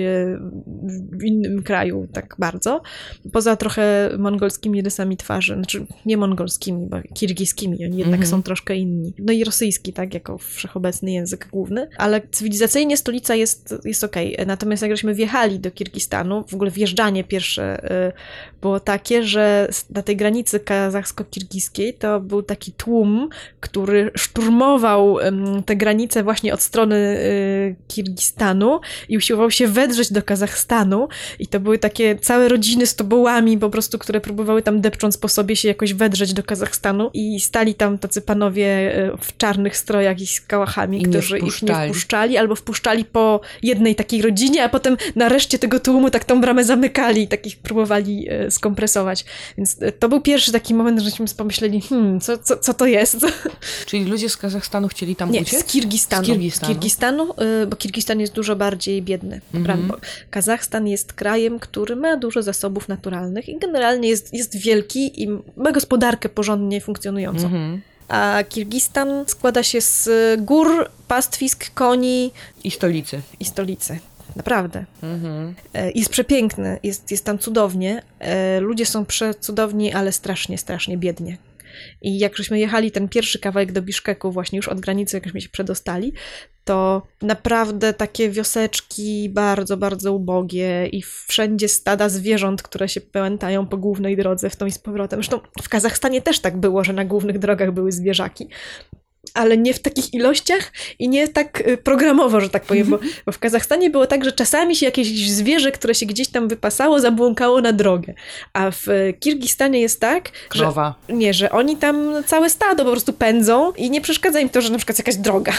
w innym kraju tak bardzo. Poza trochę mongolskimi rysami twarzy. Znaczy nie mongolskimi, bo kirgiskimi. Oni jednak Mhm. są troszkę inni. No i rosyjski, tak, jako wszechobecny język główny. Ale cywilizacyjnie stolica jest, jest okej. Natomiast jak żeśmy wjechali do Kirgistanu, w ogóle wjeżdżanie pierwsze było takie, że na tej granicy kazachsko-kirgiskiej to był taki tłum, który szturmował te granice właśnie od strony Kirgistanu i usiłował się wedrzeć do Kazachstanu i to były takie całe rodziny z tobołami po prostu, które próbowały tam depcząc po sobie się jakoś wedrzeć do Kazachstanu i stali tam tacy panowie w czarnych strojach i z kałachami, I nie którzy ich nie wpuszczali. wpuszczali albo wpuszczali po jednej takiej rodzinie, a potem na reszcie tego tłumu tak tą bramę zamykali i tak ich próbowali skompresować. Więc to był pierwszy taki moment, żeśmy pomyśleli, hmm, co, co, co to jest? Czyli ludzie z Kazachstanu chcieli tam Nie, uciec? z Kirgistanu. Z Kirgistanu. Z Kirgistanu, y, bo Kirgistan jest dużo bardziej biedny. Mhm. Prawda? Bo Kazachstan jest krajem, który ma dużo zasobów naturalnych i generalnie jest, jest wielki i ma gospodarkę porządnie funkcjonującą. Mhm. A Kirgistan składa się z gór, pastwisk, koni I stolicy. i stolicy. Naprawdę. Mhm. E, Jest przepiękny, jest, jest tam cudownie. E, Ludzie są przecudowni, ale strasznie, strasznie biednie. I jak żeśmy jechali ten pierwszy kawałek do Biszkeku, właśnie już od granicy, jak żeśmy się przedostali, to naprawdę takie wioseczki bardzo, bardzo ubogie i wszędzie stada zwierząt, które się pętają po głównej drodze w tą i z powrotem. Zresztą w Kazachstanie też tak było, że na głównych drogach były zwierzaki. Ale nie w takich ilościach i nie tak y, programowo, że tak powiem, bo, bo w Kazachstanie było tak, że czasami się jakieś zwierzę, które się gdzieś tam wypasało, zabłąkało na drogę. A w y, Kirgistanie jest tak, że, Krowa. nie, że oni tam całe stado po prostu pędzą i nie przeszkadza im to, że na przykład jest jakaś droga.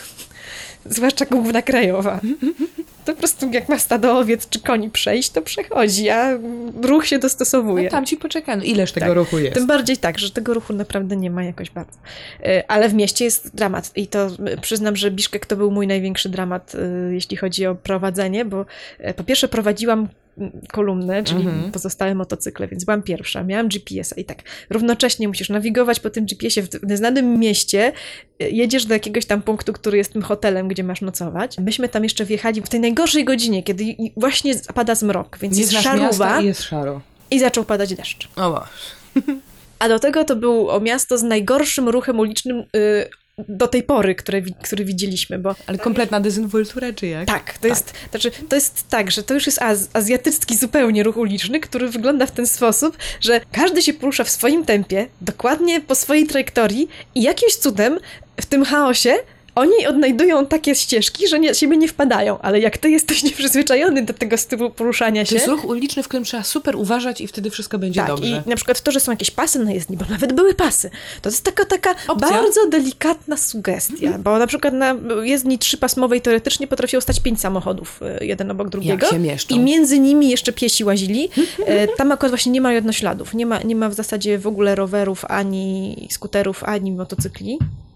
Zwłaszcza główna krajowa. To po prostu jak ma stado owiec czy koni przejść, to przechodzi, a ruch się dostosowuje. No tam ci poczekano. Ileż tego Tak. ruchu jest? Tym bardziej tak, że tego ruchu naprawdę nie ma jakoś bardzo. Y, Ale w mieście jest dramat i to y, przyznam, że Biszkek to był mój największy dramat, y, jeśli chodzi o prowadzenie, bo y, po pierwsze prowadziłam kolumnę, czyli Mhm. pozostałe motocykle, więc byłam pierwsza, miałam G P S a i tak równocześnie musisz nawigować po tym G P S ie w nieznanym mieście, y, jedziesz do jakiegoś tam punktu, który jest tym hotelem, gdzie masz nocować. Myśmy tam jeszcze wjechali w tej najgorszej godzinie, kiedy i- właśnie pada zmrok, więc Nie jest znasz szaruwa miasta i jest szaro. i zaczął padać deszcz. O Boże. A do tego to było miasto z najgorszym ruchem ulicznym y, do tej pory, które, wi- który widzieliśmy, bo Ale kompletna dezynwoltura, czy jak? tak, to jest, znaczy, to jest tak, że to już jest az, azjatycki zupełnie ruch uliczny, który wygląda w ten sposób, że każdy się porusza w swoim tempie, dokładnie po swojej trajektorii i jakimś cudem w tym chaosie oni odnajdują takie ścieżki, że nie, siebie nie wpadają, ale jak ty jesteś nieprzyzwyczajony do tego stylu poruszania To się... jest ruch uliczny, w którym trzeba super uważać i wtedy wszystko będzie Tak, dobrze. i na przykład to, że są jakieś pasy na jezdni, bo nawet były pasy, to jest taka, taka Opcja. bardzo delikatna sugestia, bo na przykład na jezdni trzypasmowej teoretycznie potrafiło stać pięć samochodów, y, jeden obok drugiego. Jak się mieszczą. I między nimi jeszcze piesi łazili. E, Tam akurat właśnie nie ma jednośladów, nie ma, nie ma w zasadzie w ogóle rowerów, ani skuterów, ani motocykli.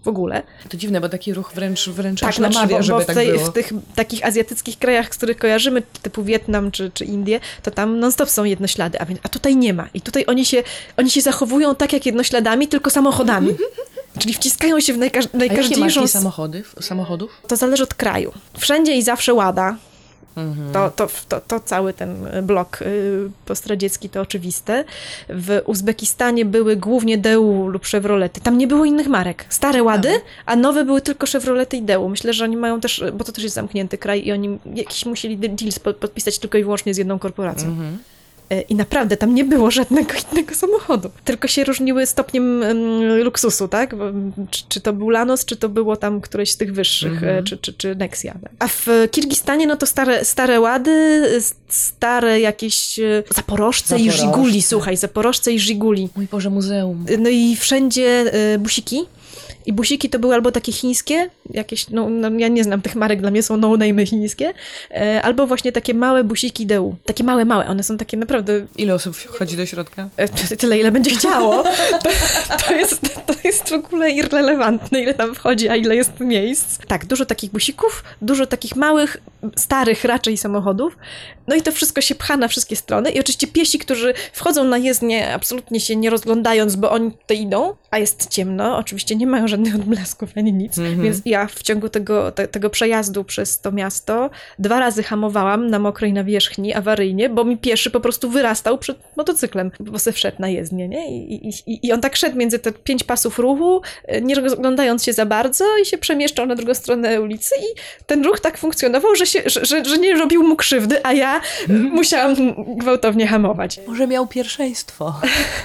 w ogóle. To dziwne, bo taki ruch wręcz, wręcz Tak, aż namawia, bo, żeby bo w, tak tej, było. w tych takich azjatyckich krajach, z których kojarzymy, typu Wietnam czy, czy Indie, to tam non-stop są jednoślady, a, więc, a tutaj nie ma. I tutaj oni się, oni się zachowują tak jak jednośladami, tylko samochodami. Czyli wciskają się w najkaż- A jakie najkażniejszą... marki samochody, samochodów? To zależy od kraju. Wszędzie i zawsze Łada. Mhm. To, to, to, to cały ten blok y, postradziecki to oczywiste. W Uzbekistanie były głównie Daewoo lub Chevrolety. Tam nie było innych marek. Stare Łady, a nowe były tylko Chevrolety i Daewoo. Myślę, że oni mają też, bo to też jest zamknięty kraj i oni jakiś musieli deals podpisać tylko i wyłącznie z jedną korporacją. Mhm. I naprawdę tam nie było żadnego innego samochodu. Tylko się różniły stopniem um, luksusu, tak? Bo, czy, czy to był Lanos, czy to było tam któreś z tych wyższych, Mhm. czy, czy, czy Nexia. Tak? A w Kirgistanie, no to stare, stare Łady, stare jakieś e, Zaporożce i Zaporożce. Żiguli, słuchaj, Zaporożce i Żiguli. Mój Boże, muzeum. No i wszędzie e, busiki. I busiki to były albo takie chińskie, jakieś, no, no ja nie znam tych marek, dla mnie są no-name'y chińskie, e, albo właśnie takie małe busiki Daewoo. Takie małe, małe, one są takie naprawdę... Ile osób wchodzi do środka? E, tyle, ile będzie chciało. To, to, jest, to jest w ogóle irrelevantne, ile tam wchodzi, a ile jest miejsc. Tak, dużo takich busików, dużo takich małych, starych raczej samochodów. No i to wszystko się pcha na wszystkie strony. I oczywiście piesi, którzy wchodzą na jezdnię absolutnie się nie rozglądając, bo oni tutaj idą, a jest ciemno, oczywiście nie mają żadnych odblasków ani nic. Mhm. Więc ja w ciągu tego, te, tego przejazdu przez to miasto dwa razy hamowałam na mokrej nawierzchni awaryjnie, bo mi pieszy po prostu wyrastał przed motocyklem, bo se wszedł na jezdnię, nie? I, i, i on tak szedł między te pięć pasów ruchu, nie rozglądając się za bardzo i się przemieszczał na drugą stronę ulicy i ten ruch tak funkcjonował, że, się, że, że, że nie robił mu krzywdy, a ja musiałam gwałtownie hamować. Może miał pierwszeństwo.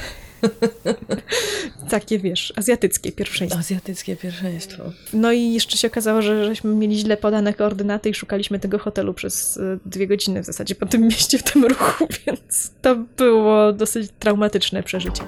Takie, wiesz, azjatyckie pierwszeństwo. Azjatyckie pierwszeństwo. No i jeszcze się okazało, że żeśmy mieli źle podane koordynaty i szukaliśmy tego hotelu przez y, dwie godziny w zasadzie po tym mieście, w tym ruchu, więc to było dosyć traumatyczne przeżycie.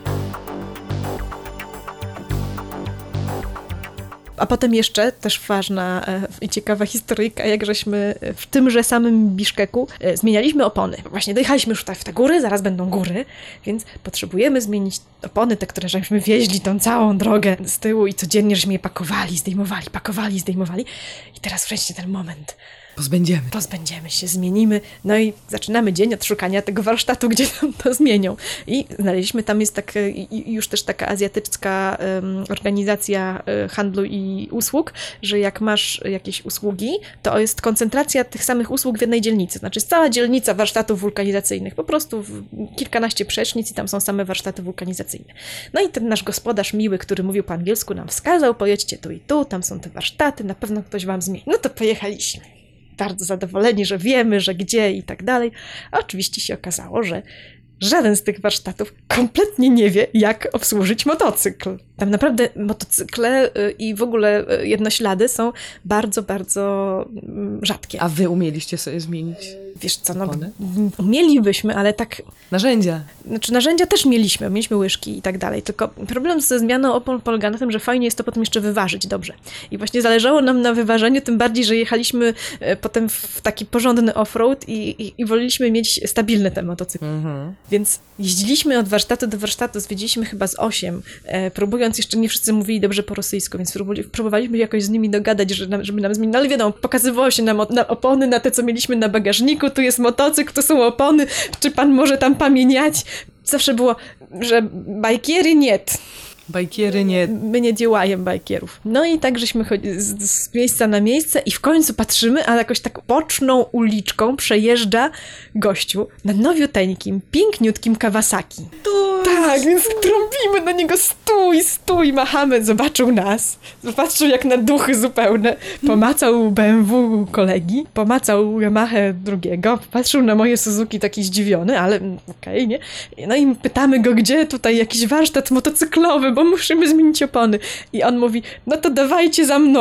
A potem jeszcze, też ważna e, i ciekawa historyjka, jak żeśmy w tymże samym Biszkeku e, zmienialiśmy opony. Właśnie dojechaliśmy już tak w te góry, zaraz będą góry, więc potrzebujemy zmienić opony, te, które żeśmy wieźli tą całą drogę z tyłu i codziennie żeśmy je pakowali, zdejmowali, pakowali, zdejmowali. I teraz wreszcie ten moment. Pozbędziemy. Pozbędziemy się, zmienimy. No i zaczynamy dzień od szukania tego warsztatu, gdzie nam to zmienią. I znaleźliśmy, tam jest tak, już też taka azjatycka um, organizacja um, handlu i usług, że jak masz jakieś usługi, to jest koncentracja tych samych usług w jednej dzielnicy. Znaczy jest cała dzielnica warsztatów wulkanizacyjnych. Po prostu w kilkanaście przecznic i tam są same warsztaty wulkanizacyjne. No i ten nasz gospodarz miły, który mówił po angielsku, nam wskazał, pojedźcie tu i tu, tam są te warsztaty, na pewno ktoś wam zmieni. No to pojechaliśmy. Bardzo zadowoleni, że wiemy, że gdzie i tak dalej. A oczywiście się okazało, że żaden z tych warsztatów kompletnie nie wie, jak obsłużyć motocykl. Tam naprawdę motocykle i w ogóle jednoślady są bardzo, bardzo rzadkie. A wy umieliście sobie zmienić Wiesz co, no opony? umielibyśmy, ale tak... Narzędzia. Znaczy narzędzia też mieliśmy, mieliśmy łyżki i tak dalej, tylko problem ze zmianą opon polega na tym, że fajnie jest to potem jeszcze wyważyć dobrze. I właśnie zależało nam na wyważeniu, tym bardziej, że jechaliśmy e, potem w taki porządny off-road i, i, i woleliśmy mieć stabilne te motocykle. Mhm. Więc jeździliśmy od warsztatu do warsztatu, zwiedziliśmy chyba z osiem, e, próbując, jeszcze nie wszyscy mówili dobrze po rosyjsku, więc próbowali, próbowaliśmy jakoś z nimi dogadać, że nam, żeby nam zmienili. Ale wiadomo, pokazywało się nam na opony, na te, co mieliśmy na bagażniku, tu jest motocykl, tu są opony, czy pan może tam pamiętać? Zawsze było, że bajkiery nie. Bajkiery nie. My nie działają bajkierów. No i tak żeśmy chodzi z, z miejsca na miejsce i w końcu patrzymy, a jakoś tak boczną uliczką przejeżdża gościu na nowiuteńkim, piękniutkim Kawasaki. Tak, więc trąbimy do niego, stój, stój, machamy, zobaczył nas, zobaczył jak na duchy zupełne, pomacał B M W kolegi, pomacał Yamahę drugiego, patrzył na moje Suzuki taki zdziwiony, ale okej, okay, nie? No i pytamy go, gdzie tutaj jakiś warsztat motocyklowy, bo musimy zmienić opony. I on mówi, no to dawajcie za mną.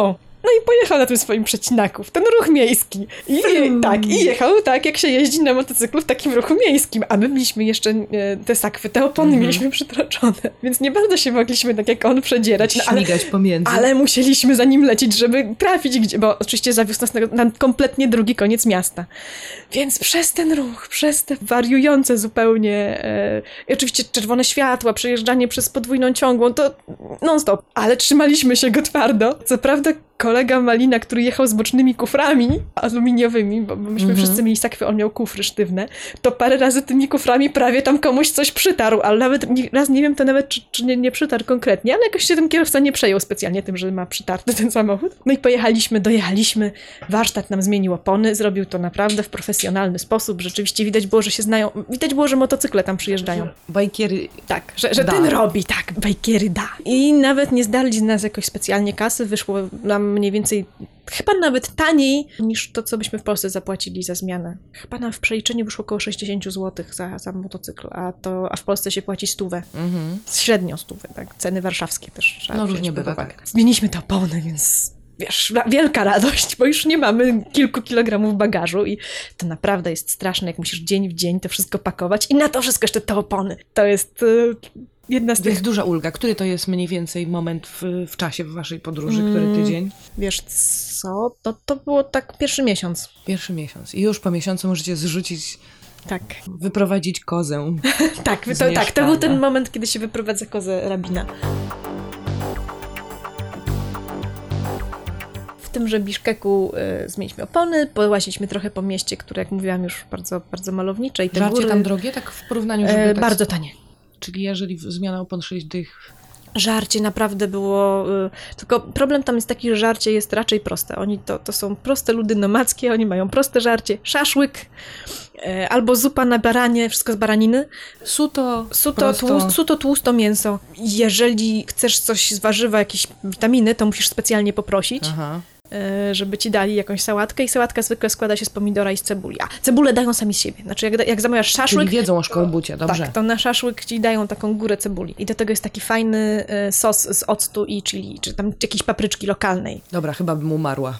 No i pojechał na tym swoim przecinaku, w ten ruch miejski. I, i tak, i jechał tak, jak się jeździ na motocyklu w takim ruchu miejskim. A my mieliśmy jeszcze e, te sakwy, te opony Mhm. mieliśmy przytroczone, więc nie bardzo się mogliśmy tak jak on przedzierać. No, ale, Śmigać pomiędzy. ale musieliśmy za nim lecieć, żeby trafić gdzie, bo oczywiście zawiózł nas na, na kompletnie drugi koniec miasta. Więc przez ten ruch, przez te wariujące zupełnie, e, i oczywiście czerwone światła, przejeżdżanie przez podwójną ciągłą, to non-stop. Ale trzymaliśmy się go twardo. Co prawda kolega Malina, który jechał z bocznymi kuframi aluminiowymi, bo, bo myśmy Mhm. wszyscy mieli sakwy, on miał kufry sztywne, to parę razy tymi kuframi prawie tam komuś coś przytarł, ale nawet nie, raz nie wiem to nawet, czy, czy nie, nie przytarł konkretnie, ale jakoś się ten kierowca nie przejął specjalnie tym, że ma przytarty ten samochód. No i pojechaliśmy, dojechaliśmy, warsztat nam zmienił opony, zrobił to naprawdę w profesjonalny sposób, rzeczywiście widać było, że się znają, widać było, że motocykle tam przyjeżdżają. Bajkiery. Tak, że, że Da. ten robi, tak, bajkiery da. I nawet nie zdali z nas jakoś specjalnie kasy, wyszło nam mniej więcej, chyba nawet taniej niż to, co byśmy w Polsce zapłacili za zmianę. Chyba nam w przeliczeniu wyszło około sześćdziesiąt złotych za, za motocykl, a, to, a w Polsce się płaci stówę. Mhm. Średnio stówę, tak. Ceny warszawskie też trzeba No, wziąć różnie pod bywa, uwagę. tak. Zmieniliśmy te opony, więc wiesz, ra- wielka radość, bo już nie mamy kilku kilogramów bagażu i to naprawdę jest straszne, jak musisz dzień w dzień to wszystko pakować i na to wszystko jeszcze te opony. To jest y, jedna z To tych... jest duża ulga. Który to jest mniej więcej moment w, w czasie w waszej podróży? Który Mm. tydzień? Wiesz co, to, to było tak pierwszy miesiąc. Pierwszy miesiąc. I już po miesiącu możecie zrzucić, Tak, wyprowadzić kozę. tak, to, Z tak, to był ten mieszkania. moment, kiedy się wyprowadza kozę rabina. W tymże Biszkeku y, zmieniliśmy opony, połaziliśmy trochę po mieście, które, jak mówiłam, już bardzo, bardzo malownicze. I te Żarcie góry, tam drogie, tak w porównaniu, żeby e, tak... bardzo tanie. Czyli jeżeli w- zmiana opon sześć dych... Żarcie naprawdę było... Y, tylko problem tam jest taki, że żarcie jest raczej proste. Oni to, to są proste ludy nomadzkie, oni mają proste żarcie, szaszłyk, y, albo zupa na baranie, wszystko z baraniny. Suto, Suto, prosto. tłust, suto, tłusto mięso. Jeżeli chcesz coś z warzywa, jakieś witaminy, to musisz specjalnie poprosić, Aha. e, żeby ci dali jakąś sałatkę i sałatka zwykle składa się z pomidora i z cebuli. A cebulę dają sami z siebie. Znaczy jak, da- jak zamawiasz Czyli szaszłyk, wiedzą o szkorbucie, dobrze. tak, to na szaszłyk ci dają taką górę cebuli. I do tego jest taki fajny e, sos z octu i chili, czy tam jakiejś papryczki lokalnej. Dobra, chyba bym umarła.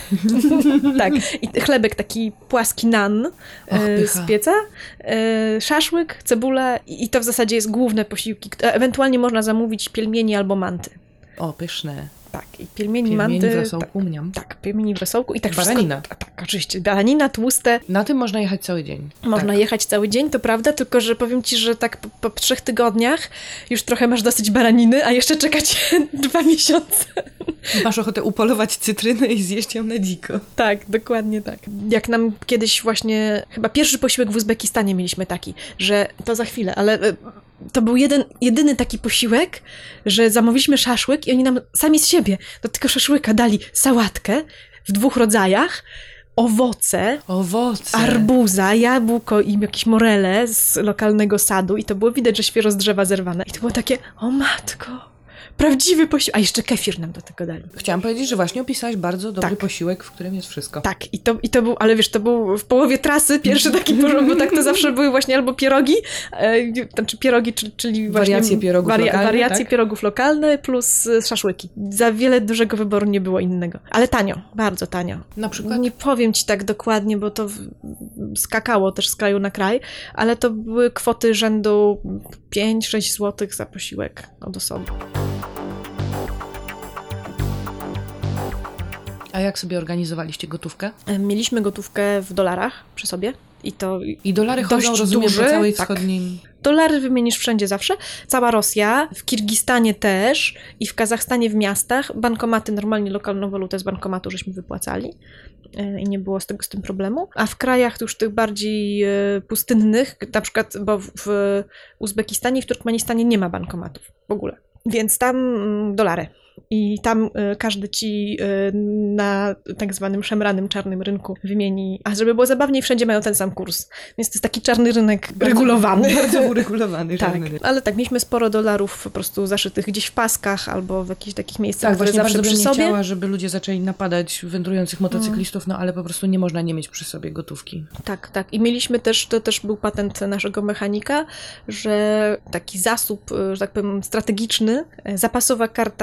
Tak. I chlebek taki płaski nan Och, e, pycha. z pieca, e, szaszłyk, cebula i, i to w zasadzie jest główne posiłki. E, Ewentualnie można zamówić pielmieni albo manty. O, pyszne. Tak, i pielmieni, Pielmieni manty. w rosołku, mniam. Tak, tak, pielmieni w rosołku i tak Baranina. wszystko. Tak, oczywiście. Baranina, tłuste. Na tym można jechać cały dzień. Można tak. jechać cały dzień, to prawda, tylko że powiem ci, że tak po, po trzech tygodniach już trochę masz dosyć baraniny, a jeszcze czekać dwa miesiące. Masz ochotę upolować cytrynę i zjeść ją na dziko. Tak, dokładnie tak. Jak nam kiedyś właśnie, chyba pierwszy posiłek w Uzbekistanie mieliśmy taki, że to za chwilę, ale e, to był jeden, jedyny taki posiłek, że zamówiliśmy szaszłyk i oni nam sami z siebie do tego szaszłyka dali sałatkę w dwóch rodzajach, owoce, Owoce. arbuza, jabłko i jakieś morele z lokalnego sadu i to było widać, że świeżo z drzewa zerwane. I to było takie, o matko, prawdziwy posiłek. A jeszcze kefir nam do tego dali. Chciałam powiedzieć, że właśnie opisałaś bardzo dobry Tak. posiłek, w którym jest wszystko. Tak, i to, i to był, ale wiesz, to był w połowie trasy pierwszy taki porządek, bo tak to zawsze były właśnie albo pierogi, e, znaczy pierogi, czyli, czyli właśnie Wariacje pierogów lokalne, wariacje tak? pierogów lokalne plus e, szaszłyki. Za wiele dużego wyboru nie było innego. Ale tanio, bardzo tanio. Na przykład? Nie powiem ci tak dokładnie, bo to w, skakało też z kraju na kraj, ale to były kwoty rzędu pięć sześć złotych za posiłek od osoby. A jak sobie organizowaliście gotówkę? E, Mieliśmy gotówkę w dolarach przy sobie i to I dolary Dość chodzą, rozumiem, duży, po całej tak. wschodnim... dolary wymienisz wszędzie zawsze. Cała Rosja, w Kirgistanie też i w Kazachstanie w miastach. Bankomaty, normalnie lokalną walutę z bankomatu żeśmy wypłacali e, i nie było z, tego, z tym problemu. A w krajach już tych bardziej e, pustynnych, na przykład, bo w, w Uzbekistanie i w Turkmenistanie nie ma bankomatów w ogóle. Więc tam mm, dolary. I tam y, każdy ci y, na tak zwanym szemranym czarnym rynku wymieni. A żeby było zabawniej, wszędzie mają ten sam kurs. Więc to jest taki czarny rynek regulowany. Bardzo uregulowany. Tak, czarny rynek. ale tak, mieliśmy sporo dolarów po prostu zaszytych gdzieś w paskach albo w jakichś takich miejscach, Tak, które właśnie zawsze bardzo bym przy nie sobie. chciała, żeby ludzie zaczęli napadać wędrujących motocyklistów, no ale po prostu nie można nie mieć przy sobie gotówki. Tak, tak. I mieliśmy też, to też był patent naszego mechanika, że taki zasób, y, że tak powiem, strategiczny, y, zapasowa karta kredytowa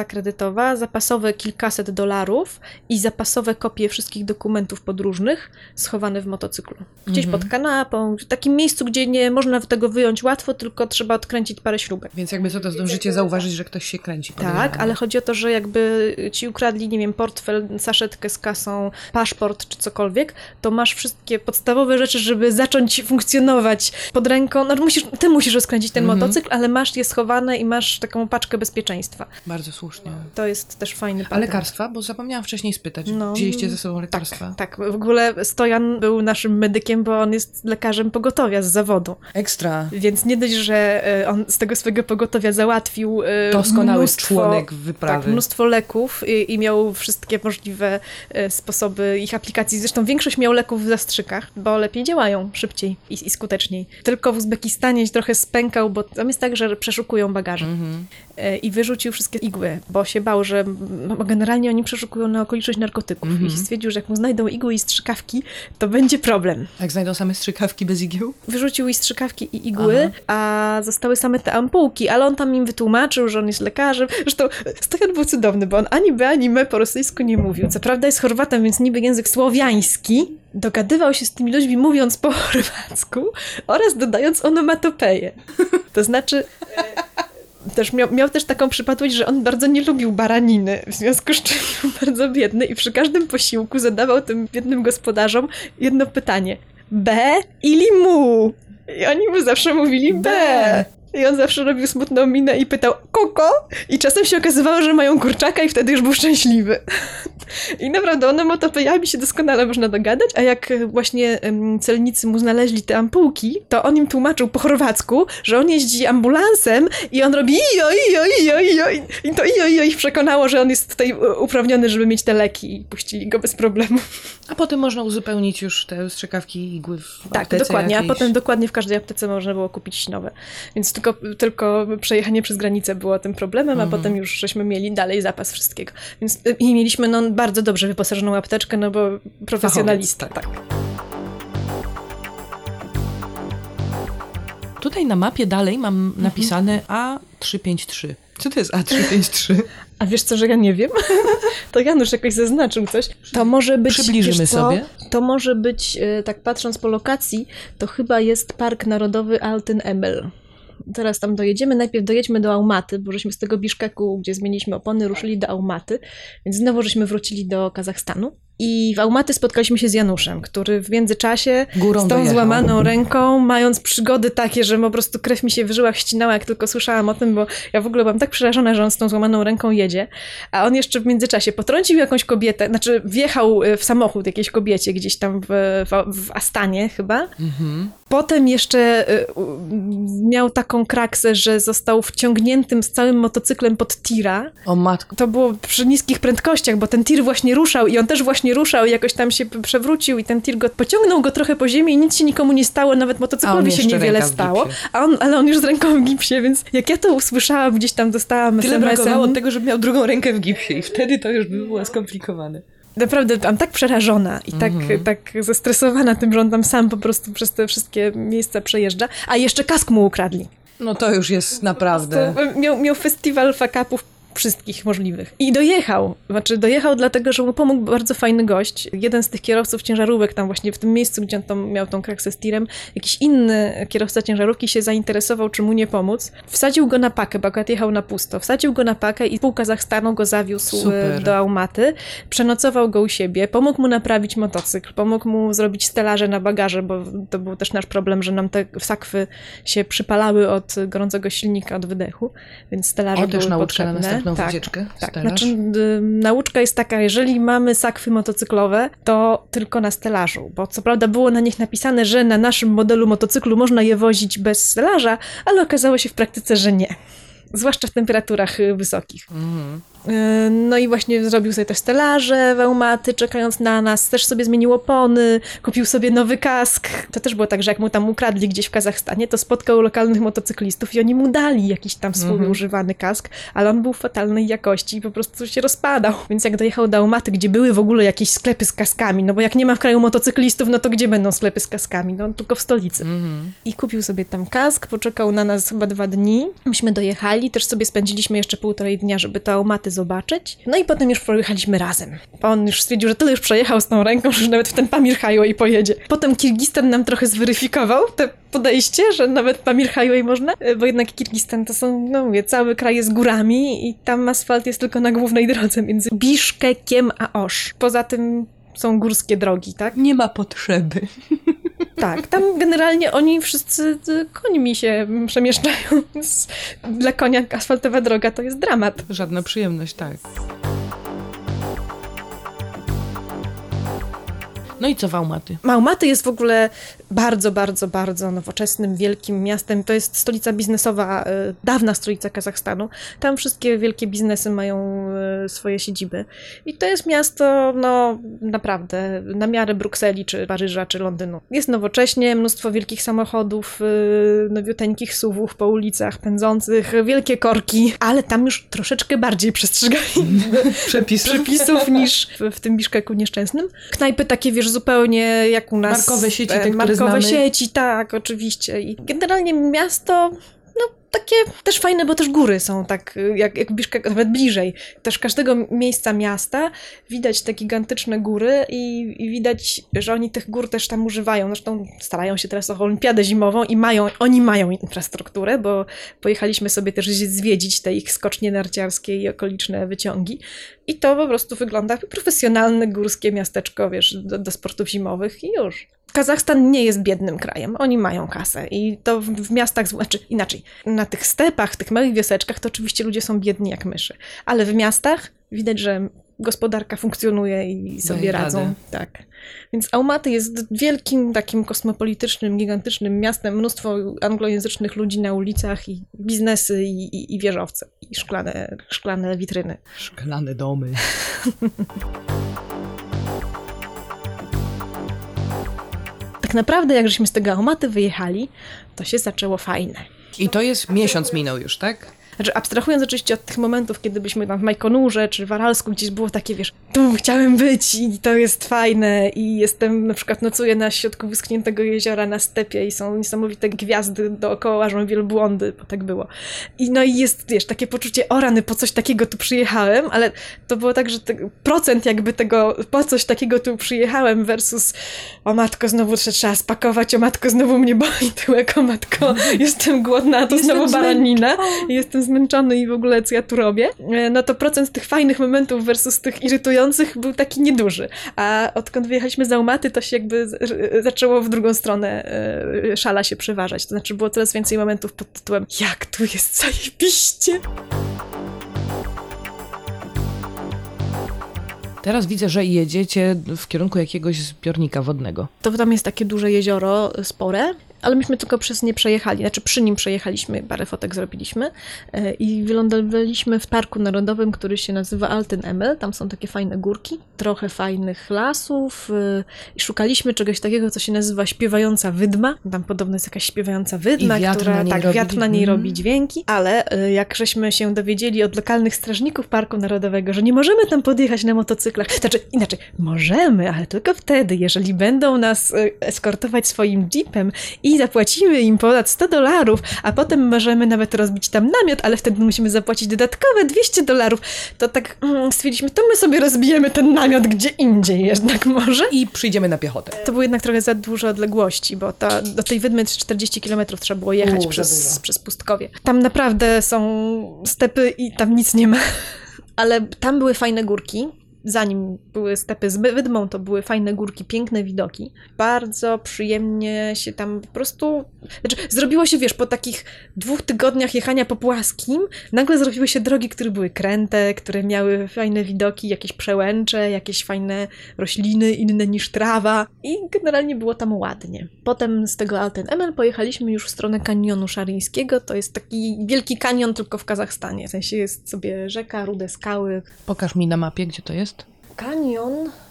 gotowa, zapasowe kilkaset dolarów i zapasowe kopie wszystkich dokumentów podróżnych schowane w motocyklu. Gdzieś Mhm. pod kanapą, w takim miejscu, gdzie nie można tego wyjąć łatwo, tylko trzeba odkręcić parę śrubek. Więc jakby co, to zdążycie zauważyć, że ktoś się kręci. Tak, podejrzewam. ale chodzi o to, że jakby ci ukradli, nie wiem, portfel, saszetkę z kasą, paszport czy cokolwiek, to masz wszystkie podstawowe rzeczy, żeby zacząć funkcjonować pod ręką. No musisz, ty musisz rozkręcić ten Mhm. motocykl, ale masz je schowane i masz taką paczkę bezpieczeństwa. Bardzo słusznie. To jest też fajny A patent. lekarstwa? Bo zapomniałam wcześniej spytać. No. Wzięliście ze sobą lekarstwa? Tak, w ogóle Stojan był naszym medykiem, bo on jest lekarzem pogotowia z zawodu. Ekstra. Więc nie dość, że e, on z tego swojego pogotowia załatwił e, Doskonały mnóstwo, członek wyprawy. tak, mnóstwo leków i, i miał wszystkie możliwe e, sposoby ich aplikacji. Zresztą większość miał leków w zastrzykach, bo lepiej działają, szybciej i, i skuteczniej. Tylko w Uzbekistanie trochę spękał, bo tam jest tak, że przeszukują bagaże. Mhm. E, I wyrzucił wszystkie igły, bo się bał, że m, generalnie oni przeszukują na okoliczność narkotyków. Mhm. I stwierdził, że jak mu znajdą igły i strzykawki, to będzie problem. Jak znajdą same strzykawki bez igieł? Wyrzucił i strzykawki i igły, a zostały same te ampułki, ale on tam im wytłumaczył, że on jest lekarzem. Zresztą Stojan był cudowny, bo on ani B, ani M po rosyjsku nie mówił. Co prawda jest Chorwatem, więc niby język słowiański. Dogadywał się z tymi ludźmi mówiąc po chorwacku oraz dodając onomatopeję. To znaczy... Też miał, miał też taką przypadłość, że on bardzo nie lubił baraniny, w związku z czym był bardzo biedny i przy każdym posiłku zadawał tym biednym gospodarzom jedno pytanie. B ili mu? I oni mu zawsze mówili B. B. I on zawsze robił smutną minę i pytał koko? I czasem się okazywało, że mają kurczaka i wtedy już był szczęśliwy. I naprawdę onomatopejami się doskonale można dogadać, a jak właśnie um, celnicy mu znaleźli te ampułki, to on im tłumaczył po chorwacku, że on jeździ ambulansem i on robi ijo, ijo, ijo, ijo. I to ijo, ijo ich przekonało, że on jest tutaj uprawniony, żeby mieć te leki i puścili go bez problemu. A potem można uzupełnić już te strzykawki i igły w Tak, aptece dokładnie, jakiejś. a potem dokładnie w każdej aptece można było kupić nowe. Więc tylko, tylko przejechanie przez granicę było tym problemem, a Mhm. potem już żeśmy mieli dalej zapas wszystkiego. Więc y, i mieliśmy no, bardzo dobrze wyposażoną apteczkę, no bo profesjonalista. Tak. Tutaj na mapie dalej mam napisane A trzysta pięćdziesiąt trzy. Co to jest A trzysta pięćdziesiąt trzy? A wiesz co, że ja nie wiem? To Janusz jakoś zaznaczył coś. To może być... Przybliżymy wiesz co? sobie. To może być, y, tak patrząc po lokacji, to chyba jest Park Narodowy Altyn Emel. Teraz tam dojedziemy. Najpierw dojedźmy do Almaty, bo żeśmy z tego Biszkeku, gdzie zmieniliśmy opony, ruszyli do Almaty. Więc znowu żeśmy wrócili do Kazachstanu. I w Almaty spotkaliśmy się z Januszem, który w międzyczasie Górą z tą dojechał. złamaną ręką, mając przygody takie, że po prostu krew mi się w żyłach ścinała, jak tylko słyszałam o tym, bo ja w ogóle byłam tak przerażona, że on z tą złamaną ręką jedzie. A on jeszcze w międzyczasie potrącił jakąś kobietę, znaczy wjechał w samochód jakiejś kobiecie gdzieś tam w, w, w Astanie chyba. Mhm. Potem jeszcze y, y, miał taką kraksę, że został wciągniętym z całym motocyklem pod tira. O matko. To było przy niskich prędkościach, bo ten tir właśnie ruszał i on też właśnie ruszał i jakoś tam się p- przewrócił i ten tir go pociągnął go trochę po ziemi i nic się nikomu nie stało, nawet A on motocyklowi się jeszcze niewiele ręka w stało. gipsie. A on, ale on już z ręką w gipsie, więc jak ja to usłyszałam, gdzieś tam dostałam Tyle es em brakowało esem. od tego, żeby miał drugą rękę w gipsie i wtedy to już by było skomplikowane. Naprawdę byłam tak przerażona i tak, Mhm. tak zestresowana tym, że on tam sam po prostu przez te wszystkie miejsca przejeżdża. A jeszcze kask mu ukradli. No to już jest naprawdę... To miał, miał festiwal fuck-upów wszystkich możliwych. I dojechał. Znaczy dojechał dlatego, że mu pomógł bardzo fajny gość. Jeden z tych kierowców ciężarówek tam właśnie w tym miejscu, gdzie on tam miał tą kraksę z tirem, jakiś inny kierowca ciężarówki się zainteresował, czy mu nie pomóc. Wsadził go na pakę, bo akurat jechał na pusto. Wsadził go na pakę i pół Kazachstanu go zawiózł Super. do Almaty. Przenocował go u siebie. Pomógł mu naprawić motocykl. Pomógł mu zrobić stelaże na bagaże, bo to był też nasz problem, że nam te sakwy się przypalały od gorącego silnika, od wydechu. Więc stelaże O, też były nauczka na potrzebne. następną Tak, wycieczkę. tak. Stelaż. Znaczy, y, nauczka jest taka, jeżeli mamy sakwy motocyklowe, to tylko na stelażu, bo co prawda było na nich napisane, że na naszym modelu motocyklu można je wozić bez stelaża, ale okazało się w praktyce, że nie. Zwłaszcza w temperaturach y, wysokich. Mhm. Y, No i właśnie zrobił sobie też stelaże w Almaty, czekając na nas, też sobie zmienił opony, kupił sobie nowy kask. To też było tak, że jak mu tam ukradli gdzieś w Kazachstanie, to spotkał lokalnych motocyklistów i oni mu dali jakiś tam swój Mhm. używany kask, ale on był fatalnej jakości i po prostu się rozpadał. Więc jak dojechał do Almaty, gdzie były w ogóle jakieś sklepy z kaskami, no bo jak nie ma w kraju motocyklistów, no to gdzie będą sklepy z kaskami? No tylko w stolicy. Mhm. I kupił sobie tam kask, poczekał na nas chyba dwa dni. Myśmy dojechali, też sobie spędziliśmy jeszcze półtorej dnia, żeby te Almaty zobaczyć. No i potem już pojechaliśmy razem. On już stwierdził, że tyle już przejechał z tą ręką, że nawet w ten Pamir Highway pojedzie. Potem Kirgistan nam trochę zweryfikował te podejście, że nawet Pamir Highway można, bo jednak Kirgistan to są, no mówię, cały kraj jest górami i tam asfalt jest tylko na głównej drodze między Biszkekiem a Osz. Poza tym są górskie drogi, tak? Nie ma potrzeby. Tak, tam generalnie oni wszyscy końmi się przemieszczają. Więc dla konia asfaltowa droga to jest dramat. Żadna przyjemność, tak. No i co w Almaty? Almaty jest w ogóle bardzo, bardzo, bardzo nowoczesnym, wielkim miastem. To jest stolica biznesowa, dawna stolica Kazachstanu. Tam wszystkie wielkie biznesy mają swoje siedziby. I to jest miasto, no naprawdę, na miarę Brukseli, czy Paryża, czy Londynu. Jest nowocześnie, mnóstwo wielkich samochodów, nowiuteńkich suwów po ulicach pędzących, wielkie korki, ale tam już troszeczkę bardziej przestrzegali Przepisów. przepisów niż w, w tym Biszkeku nieszczęsnym. Knajpy takie, wiesz, zupełnie jak u nas. Markowe sieci, te, które Markowe znamy. sieci, tak, oczywiście. I generalnie miasto, no takie też fajne, bo też góry są tak, jak, jak Biszkek, nawet bliżej. Też każdego miejsca miasta widać te gigantyczne góry i, i widać, że oni tych gór też tam używają. Zresztą starają się teraz o olimpiadę zimową i mają, oni mają infrastrukturę, bo pojechaliśmy sobie też zwiedzić te ich skocznie narciarskie i okoliczne wyciągi. I to po prostu wygląda jak profesjonalne górskie miasteczko, wiesz, do, do sportów zimowych i już. Kazachstan nie jest biednym krajem, oni mają kasę i to w, w miastach, znaczy inaczej, na tych stepach, w tych małych wioseczkach to oczywiście ludzie są biedni jak myszy, ale w miastach widać, że gospodarka funkcjonuje i sobie Daje radzą. radę. Tak. Więc Almaty jest wielkim, takim kosmopolitycznym, gigantycznym miastem, mnóstwo anglojęzycznych ludzi na ulicach i biznesy i, i, i wieżowce i szklane, szklane witryny. Szklane domy. Tak naprawdę, jak żeśmy z tego Almaty wyjechali, to się zaczęło fajne. I to jest miesiąc minął już, tak? Znaczy, abstrahując oczywiście od tych momentów, kiedy byśmy tam w Majkonurze czy w Aralsku gdzieś było takie, wiesz, tu chciałem być i to jest fajne i jestem, na przykład nocuję na środku wyschniętego jeziora na stepie i są niesamowite gwiazdy dookoła, łażą wielbłądy, bo tak było. I no i jest, wiesz, takie poczucie, o rany, po coś takiego tu przyjechałem, ale to było tak, że te, procent jakby tego, po coś takiego tu przyjechałem versus o matko, znowu trzeba spakować, o matko, znowu mnie boli tyłek, o matko, jestem głodna, a to Jestem znowu baranina, jestem zmęczony i w ogóle co ja tu robię, no to procent tych fajnych momentów versus tych irytujących był taki nieduży. A odkąd wyjechaliśmy z Almaty, to się jakby z- zaczęło w drugą stronę y, szala się przeważać. To znaczy było coraz więcej momentów pod tytułem jak tu jest zajebiście. Teraz widzę, że jedziecie w kierunku jakiegoś zbiornika wodnego. To tam jest takie duże jezioro, spore, ale myśmy tylko przez nie przejechali, znaczy przy nim przejechaliśmy, parę fotek zrobiliśmy e, i wylądowaliśmy w parku narodowym, który się nazywa Altyn Emel. Tam są takie fajne górki, trochę fajnych lasów e, i szukaliśmy czegoś takiego, co się nazywa śpiewająca wydma. Tam podobno jest jakaś śpiewająca wydma, I wiatr która na niej tak, robi. wiatr na niej Mm. robi dźwięki, ale e, jak żeśmy się dowiedzieli od lokalnych strażników Parku Narodowego, że nie możemy tam podjechać na motocyklach, znaczy inaczej, możemy, ale tylko wtedy, jeżeli będą nas e, eskortować swoim jeepem i zapłacimy im ponad sto dolarów, a potem możemy nawet rozbić tam namiot, ale wtedy musimy zapłacić dodatkowe dwieście dolarów, to tak mm, stwierdziliśmy, to my sobie rozbijemy ten namiot gdzie indziej jednak może. I przyjdziemy na piechotę. To było jednak trochę za dużo odległości, bo to, do tej Wydmy czterdzieści kilometrów trzeba było jechać U, za przez, dużo. przez pustkowie. Tam naprawdę są stepy i tam nic nie ma, ale tam były fajne górki. Zanim były stepy z Wydmą, to były fajne górki, piękne widoki. Bardzo przyjemnie się tam po prostu... Znaczy, zrobiło się, wiesz, po takich dwóch tygodniach jechania po płaskim, nagle zrobiły się drogi, które były kręte, które miały fajne widoki, jakieś przełęcze, jakieś fajne rośliny inne niż trawa i generalnie było tam ładnie. Potem z tego Altyn Emel pojechaliśmy już w stronę kanionu szaryńskiego. To jest taki wielki kanion, tylko w Kazachstanie. W sensie jest sobie rzeka, rude skały. Pokaż mi na mapie, gdzie to jest. Kanion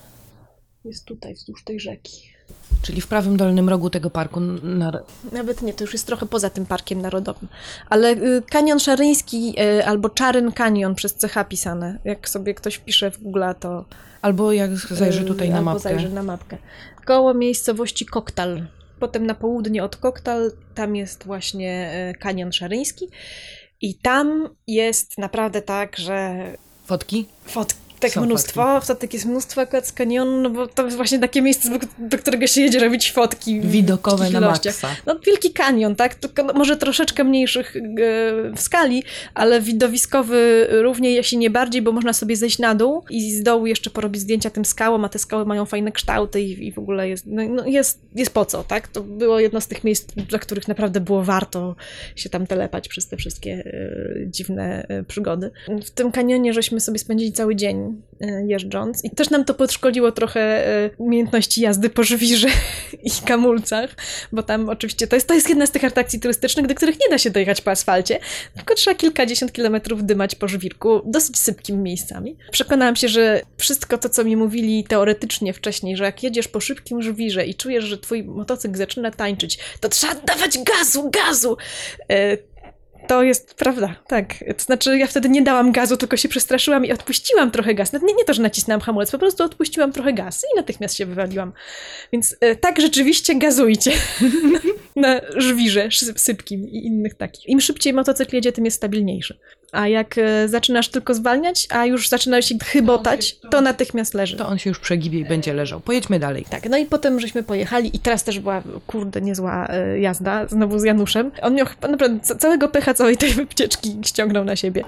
jest tutaj, wzdłuż tej rzeki. Czyli w prawym dolnym rogu tego parku. Na... Nawet nie, to już jest trochę poza tym parkiem narodowym. Ale y, kanion szaryński y, albo Czaryn Kanion przez C H pisane. Jak sobie ktoś wpisze w Google, to... Albo jak zajrzy tutaj y, na albo mapkę. zajrzy na mapkę. Koło miejscowości Koktal. Potem na południe od Koktal, tam jest właśnie y, kanion szaryński. I tam jest naprawdę tak, że Fotki? Fotki. Tak Są mnóstwo, fotek jest mnóstwo akurat z kanionu, no bo to jest właśnie takie miejsce, do którego się jedzie robić fotki. Widokowe na ilościach. maksa. No Wielki Kanion, tak? Tylko no, może troszeczkę mniejszych e, w skali, ale widowiskowy równie, jeśli nie bardziej, bo można sobie zejść na dół i z dołu jeszcze porobić zdjęcia tym skałom, a te skały mają fajne kształty i, i w ogóle jest, no, no jest, jest po co, tak? To było jedno z tych miejsc, dla których naprawdę było warto się tam telepać przez te wszystkie e, dziwne e, przygody. W tym kanionie żeśmy sobie spędzili cały dzień jeżdżąc i też nam to podszkoliło trochę umiejętności jazdy po żwirze i kamulcach, bo tam oczywiście to jest, to jest jedna z tych atrakcji turystycznych, do których nie da się dojechać po asfalcie, tylko trzeba kilkadziesiąt kilometrów dymać po żwirku, dosyć sypkimi miejscami. Przekonałam się, że wszystko to, co mi mówili teoretycznie wcześniej, że jak jedziesz po szybkim żwirze i czujesz, że twój motocykl zaczyna tańczyć, to trzeba dawać gazu, gazu! To jest prawda, tak. To znaczy, ja wtedy nie dałam gazu, tylko się przestraszyłam i odpuściłam trochę gaz. Nie, nie to, że nacisnęłam hamulec, po prostu odpuściłam trochę gaz i natychmiast się wywaliłam. Więc e, tak, rzeczywiście gazujcie na żwirze sypkim i innych takich. Im szybciej motocykl jedzie, tym jest stabilniejszy. A jak e, zaczynasz tylko zwalniać, a już zaczyna się chybotać, to natychmiast leży. To on się już przegibie i będzie leżał. Pojedźmy dalej. Tak, no i potem żeśmy pojechali i teraz też była, kurde, niezła e, jazda, znowu z Januszem. On miał chyba naprawdę ca- całego pecha całej tej wycieczki ściągnął na siebie.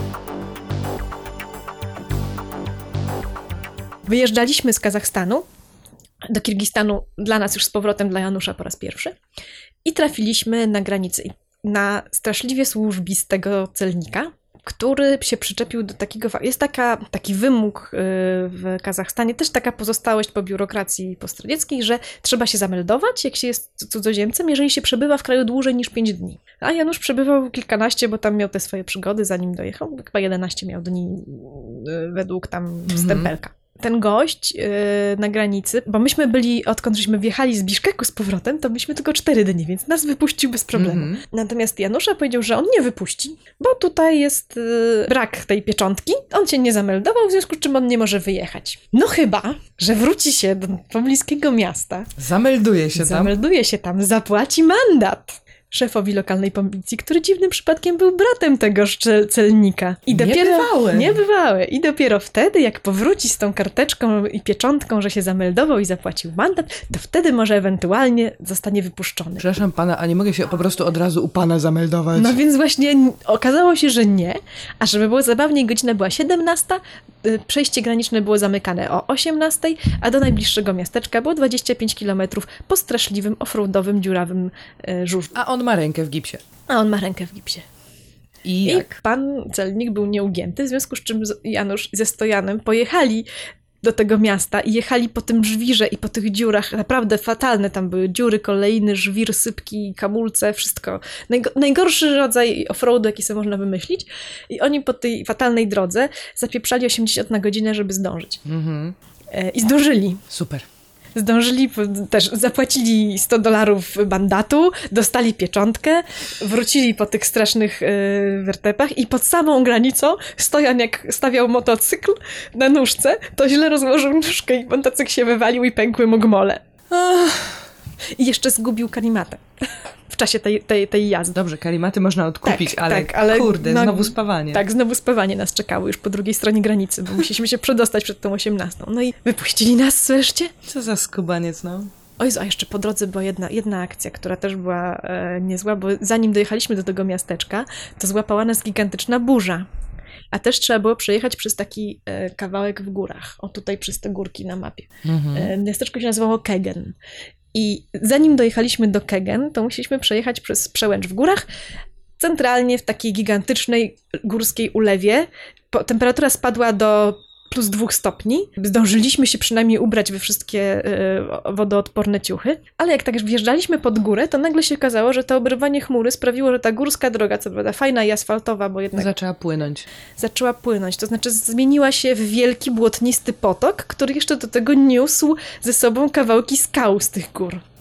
Wyjeżdżaliśmy z Kazachstanu do Kirgistanu, dla nas już z powrotem, dla Janusza po raz pierwszy i trafiliśmy na granicę, na straszliwie służbistego celnika, który się przyczepił do takiego... Jest taka, taki wymóg w Kazachstanie, też taka pozostałość po biurokracji postradzieckiej, że trzeba się zameldować, jak się jest cudzoziemcem, jeżeli się przebywa w kraju dłużej niż pięć dni. A Janusz przebywał kilkanaście, bo tam miał te swoje przygody, zanim dojechał. Chyba jedenaście miał dni według tam stempelka. Ten gość yy, na granicy, bo myśmy byli, odkąd żeśmy wjechali z Biszkeku z powrotem, to myśmy tylko cztery dni, więc nas wypuścił bez problemu. Mm-hmm. Natomiast Janusza powiedział, że on nie wypuści, bo tutaj jest yy, brak tej pieczątki, on się nie zameldował, w związku z czym on nie może wyjechać. No chyba, że wróci się do pobliskiego miasta. Zamelduje się tam. Zamelduje się tam, zapłaci mandat szefowi lokalnej policji, który dziwnym przypadkiem był bratem tegoż celnika. I dopiero, Niebywały. Niebywały. I dopiero wtedy, jak powróci z tą karteczką i pieczątką, że się zameldował i zapłacił mandat, to wtedy może ewentualnie zostanie wypuszczony. Przepraszam pana, a nie mogę się po prostu od razu u pana zameldować? No więc właśnie okazało się, że nie. A żeby było zabawniej, godzina była siedemnasta, przejście graniczne było zamykane o osiemnastej, a do najbliższego miasteczka było dwadzieścia pięć kilometrów po straszliwym, offroadowym, dziurawym e, żużlu. A on ma rękę w gipsie. A on ma rękę w gipsie. I I jak? pan celnik był nieugięty, w związku z czym Janusz ze Stojanem pojechali do tego miasta i jechali po tym żwirze i po tych dziurach, naprawdę fatalne tam były dziury, kolejny żwir, sypki, kamulce, wszystko. Najgo- najgorszy rodzaj offroadu, jaki sobie można wymyślić. I oni po tej fatalnej drodze zapieprzali osiemdziesiąt na godzinę, żeby zdążyć. Mhm. E, I zdążyli. Super. Zdążyli, też zapłacili sto dolarów mandatu, dostali pieczątkę, wrócili po tych strasznych yy, wertepach i pod samą granicą Stojan, jak stawiał motocykl na nóżce, to źle rozłożył nóżkę i motocykl się wywalił i pękły mu gmole. I jeszcze zgubił karimatę w czasie tej, tej, tej jazdy. Dobrze, karimaty można odkupić, Tak, ale, tak, ale kurde, no, znowu spawanie. Tak, znowu spawanie nas czekało już po drugiej stronie granicy, bo musieliśmy się przedostać przed tą osiemnastą. No i wypuścili nas wreszcie. Co za skubaniec, no. O Jezu, a jeszcze po drodze była jedna, jedna akcja, która też była e, niezła, bo zanim dojechaliśmy do tego miasteczka, to złapała nas gigantyczna burza. A też trzeba było przejechać przez taki e, kawałek w górach. O, tutaj przez te górki na mapie. Mhm. E, miasteczko się nazywało Kegen. I zanim dojechaliśmy do Kegen, to musieliśmy przejechać przez przełęcz w górach, centralnie w takiej gigantycznej górskiej ulewie. Po, temperatura spadła do plus dwóch stopni. Zdążyliśmy się przynajmniej ubrać we wszystkie y, wodoodporne ciuchy, ale jak tak wjeżdżaliśmy pod górę, to nagle się okazało, że to obrywanie chmury sprawiło, że ta górska droga, co prawda fajna i asfaltowa, bo jednak zaczęła płynąć. Zaczęła płynąć, to znaczy zmieniła się w wielki, błotnisty potok, który jeszcze do tego niósł ze sobą kawałki skał z tych gór.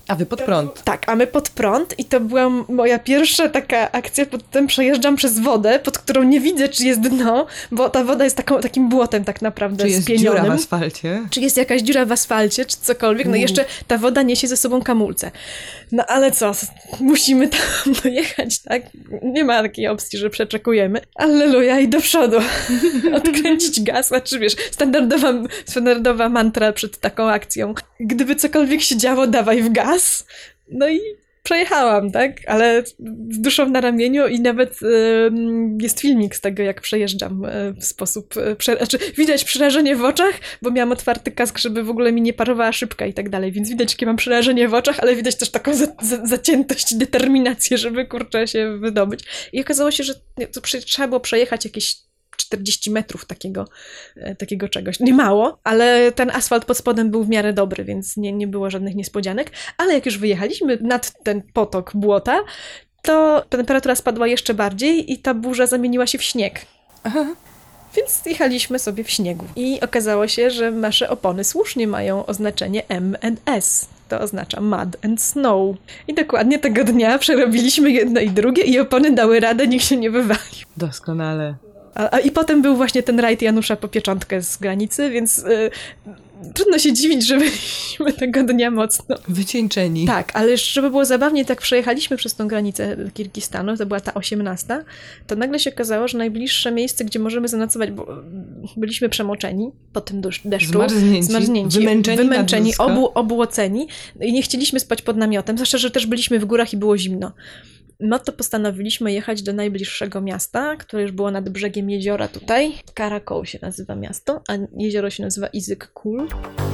A wy pod prąd. Tak, a my pod prąd i to była moja pierwsza taka akcja, potem przejeżdżam przez wodę, pod którą nie widzę, czy jest dno, bo ta woda jest taką, takim błotem tak naprawdę Czy jest spienionym. dziura w asfalcie? Czy jest jakaś dziura w asfalcie, czy cokolwiek. No i jeszcze ta woda niesie ze sobą kamulce. No ale co, musimy tam dojechać, tak? Nie ma takiej opcji, że przeczekujemy. Alleluja i do przodu. Odkręcić gaz, znaczy wiesz, standardowa, standardowa mantra przed taką akcją. Gdyby cokolwiek się działo, dawaj w gaz. No i przejechałam, tak? Ale z duszą na ramieniu i nawet y, jest filmik z tego, jak przejeżdżam y, w sposób... Y, prze... Znaczy, widać przerażenie w oczach, bo miałam otwarty kask, żeby w ogóle mi nie parowała szybka i tak dalej, więc widać, jakie mam przerażenie w oczach, ale widać też taką za, za, zaciętość i determinację, żeby, kurczę, się wydobyć. I okazało się, że to przy... trzeba było przejechać jakieś czterdzieści metrów takiego, takiego czegoś. Nie mało, ale ten asfalt pod spodem był w miarę dobry, więc nie, nie było żadnych niespodzianek. Ale jak już wyjechaliśmy nad ten potok błota, to temperatura spadła jeszcze bardziej i ta burza zamieniła się w śnieg. Aha. Więc jechaliśmy sobie w śniegu. I okazało się, że nasze opony słusznie mają oznaczenie M and S. To oznacza mud and snow. I dokładnie tego dnia przerobiliśmy jedno i drugie i opony dały radę, nikt się nie wywalił. Doskonale. A, a i potem był właśnie ten rajd Janusza po pieczątkę z granicy, więc y, trudno się dziwić, że byliśmy tego dnia mocno. Wycieńczeni. Tak, ale jeszcze żeby było zabawnie, tak przejechaliśmy przez tą granicę Kirgistanu, to była ta osiemnasta, to nagle się okazało, że najbliższe miejsce, gdzie możemy zanocować, bo byliśmy przemoczeni po tym deszczu. Zmarznięci. Zmarznięci. Wymęczeni, Wymęczeni, nad obu, obłoceni i nie chcieliśmy spać pod namiotem, zwłaszcza, że też byliśmy w górach i było zimno. No to postanowiliśmy jechać do najbliższego miasta, które już było nad brzegiem jeziora tutaj. Karakol się nazywa miasto, a jezioro się nazywa Izyk-Kul.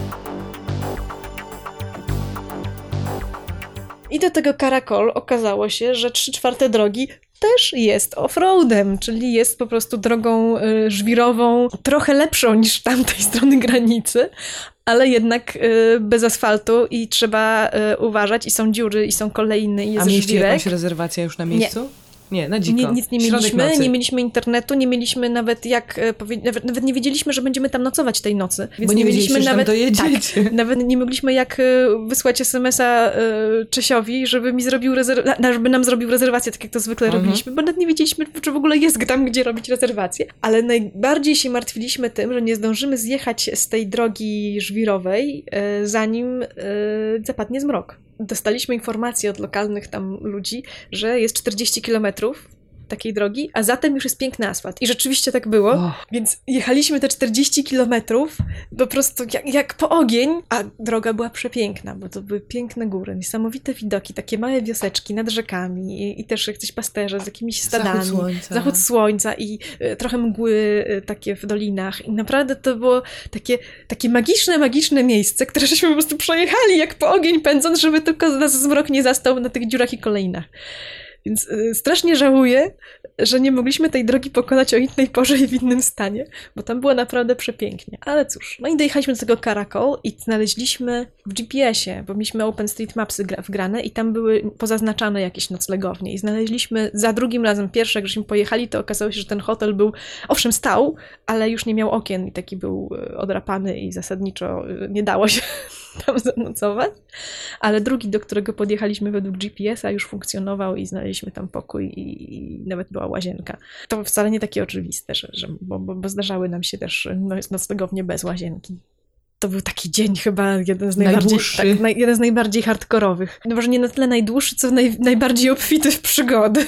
I do tego Karakol okazało się, że trzy czwarte drogi też jest off-roadem, czyli jest po prostu drogą y, żwirową, trochę lepszą niż tamtej strony granicy, ale jednak y, bez asfaltu i trzeba y, uważać i są dziury i są kolejny i jest A mieliście żwirek. jakąś rezerwację już na miejscu? Nie. Nie, na dziko. Nie, nic nie Środek mieliśmy, nocy. nie mieliśmy internetu, nie mieliśmy nawet jak, e, powie... nawet, nawet nie wiedzieliśmy, że będziemy tam nocować tej nocy. Więc Bo nie, nie wiedzieliście, mieliśmy że nawet, tam dojedziecie. tak, nawet nie mogliśmy jak e, wysłać es em es a e, Czesiowi, żeby mi zrobił rezerw... żeby nam zrobił rezerwację, tak jak to zwykle Mhm. robiliśmy, bo nawet nie wiedzieliśmy, czy w ogóle jest tam, gdzie robić rezerwację. Ale najbardziej się martwiliśmy tym, że nie zdążymy zjechać z tej drogi żwirowej, e, zanim e, zapadnie zmrok. Dostaliśmy informację od lokalnych tam ludzi, że jest czterdzieści kilometrów takiej drogi, a zatem już jest piękny asfalt. I rzeczywiście tak było, Och. więc jechaliśmy te czterdzieści kilometrów po prostu jak, jak po ogień, a droga była przepiękna, bo to były piękne góry, niesamowite widoki, takie małe wioseczki nad rzekami i, i też jacyś pasterze z jakimiś stadami. Zachód słońca. Zachód słońca i y, trochę mgły y, takie w dolinach i naprawdę to było takie, takie magiczne, magiczne miejsce, które żeśmy po prostu przejechali jak po ogień pędząc, żeby tylko nas zmrok nie zastał na tych dziurach i kolejnach. Więc y, strasznie żałuję, że nie mogliśmy tej drogi pokonać o innej porze i w innym stanie, bo tam było naprawdę przepięknie. Ale cóż, no i dojechaliśmy do tego Karakol i znaleźliśmy w G P S ie, bo mieliśmy OpenStreetMapsy gra- wgrane i tam były pozaznaczane jakieś noclegownie i znaleźliśmy za drugim razem, pierwszy jak żeśmy pojechali, to okazało się, że ten hotel był, owszem stał, ale już nie miał okien i taki był y, odrapany i zasadniczo y, nie dało się tam zanocować, ale drugi, do którego podjechaliśmy według G P S a już funkcjonował i znaleźliśmy tam pokój i, i nawet była łazienka. To wcale nie takie oczywiste, że, że, bo, bo, bo zdarzały nam się też no, noclegownie bez łazienki. To był taki dzień chyba jeden z najbardziej, Najdłuższy. tak, naj, jeden z najbardziej hardkorowych. No może nie na tyle najdłuższy, co naj, najbardziej obfity w przygody.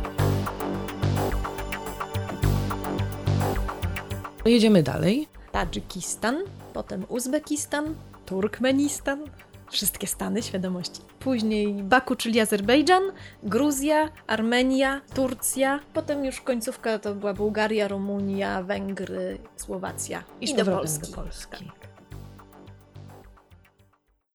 No jedziemy dalej. Tadżykistan, potem Uzbekistan, Turkmenistan, wszystkie stany świadomości. Później Baku, czyli Azerbejdżan, Gruzja, Armenia, Turcja, potem już końcówka to była Bułgaria, Rumunia, Węgry, Słowacja i, I z do powrotem Polski. do Polski.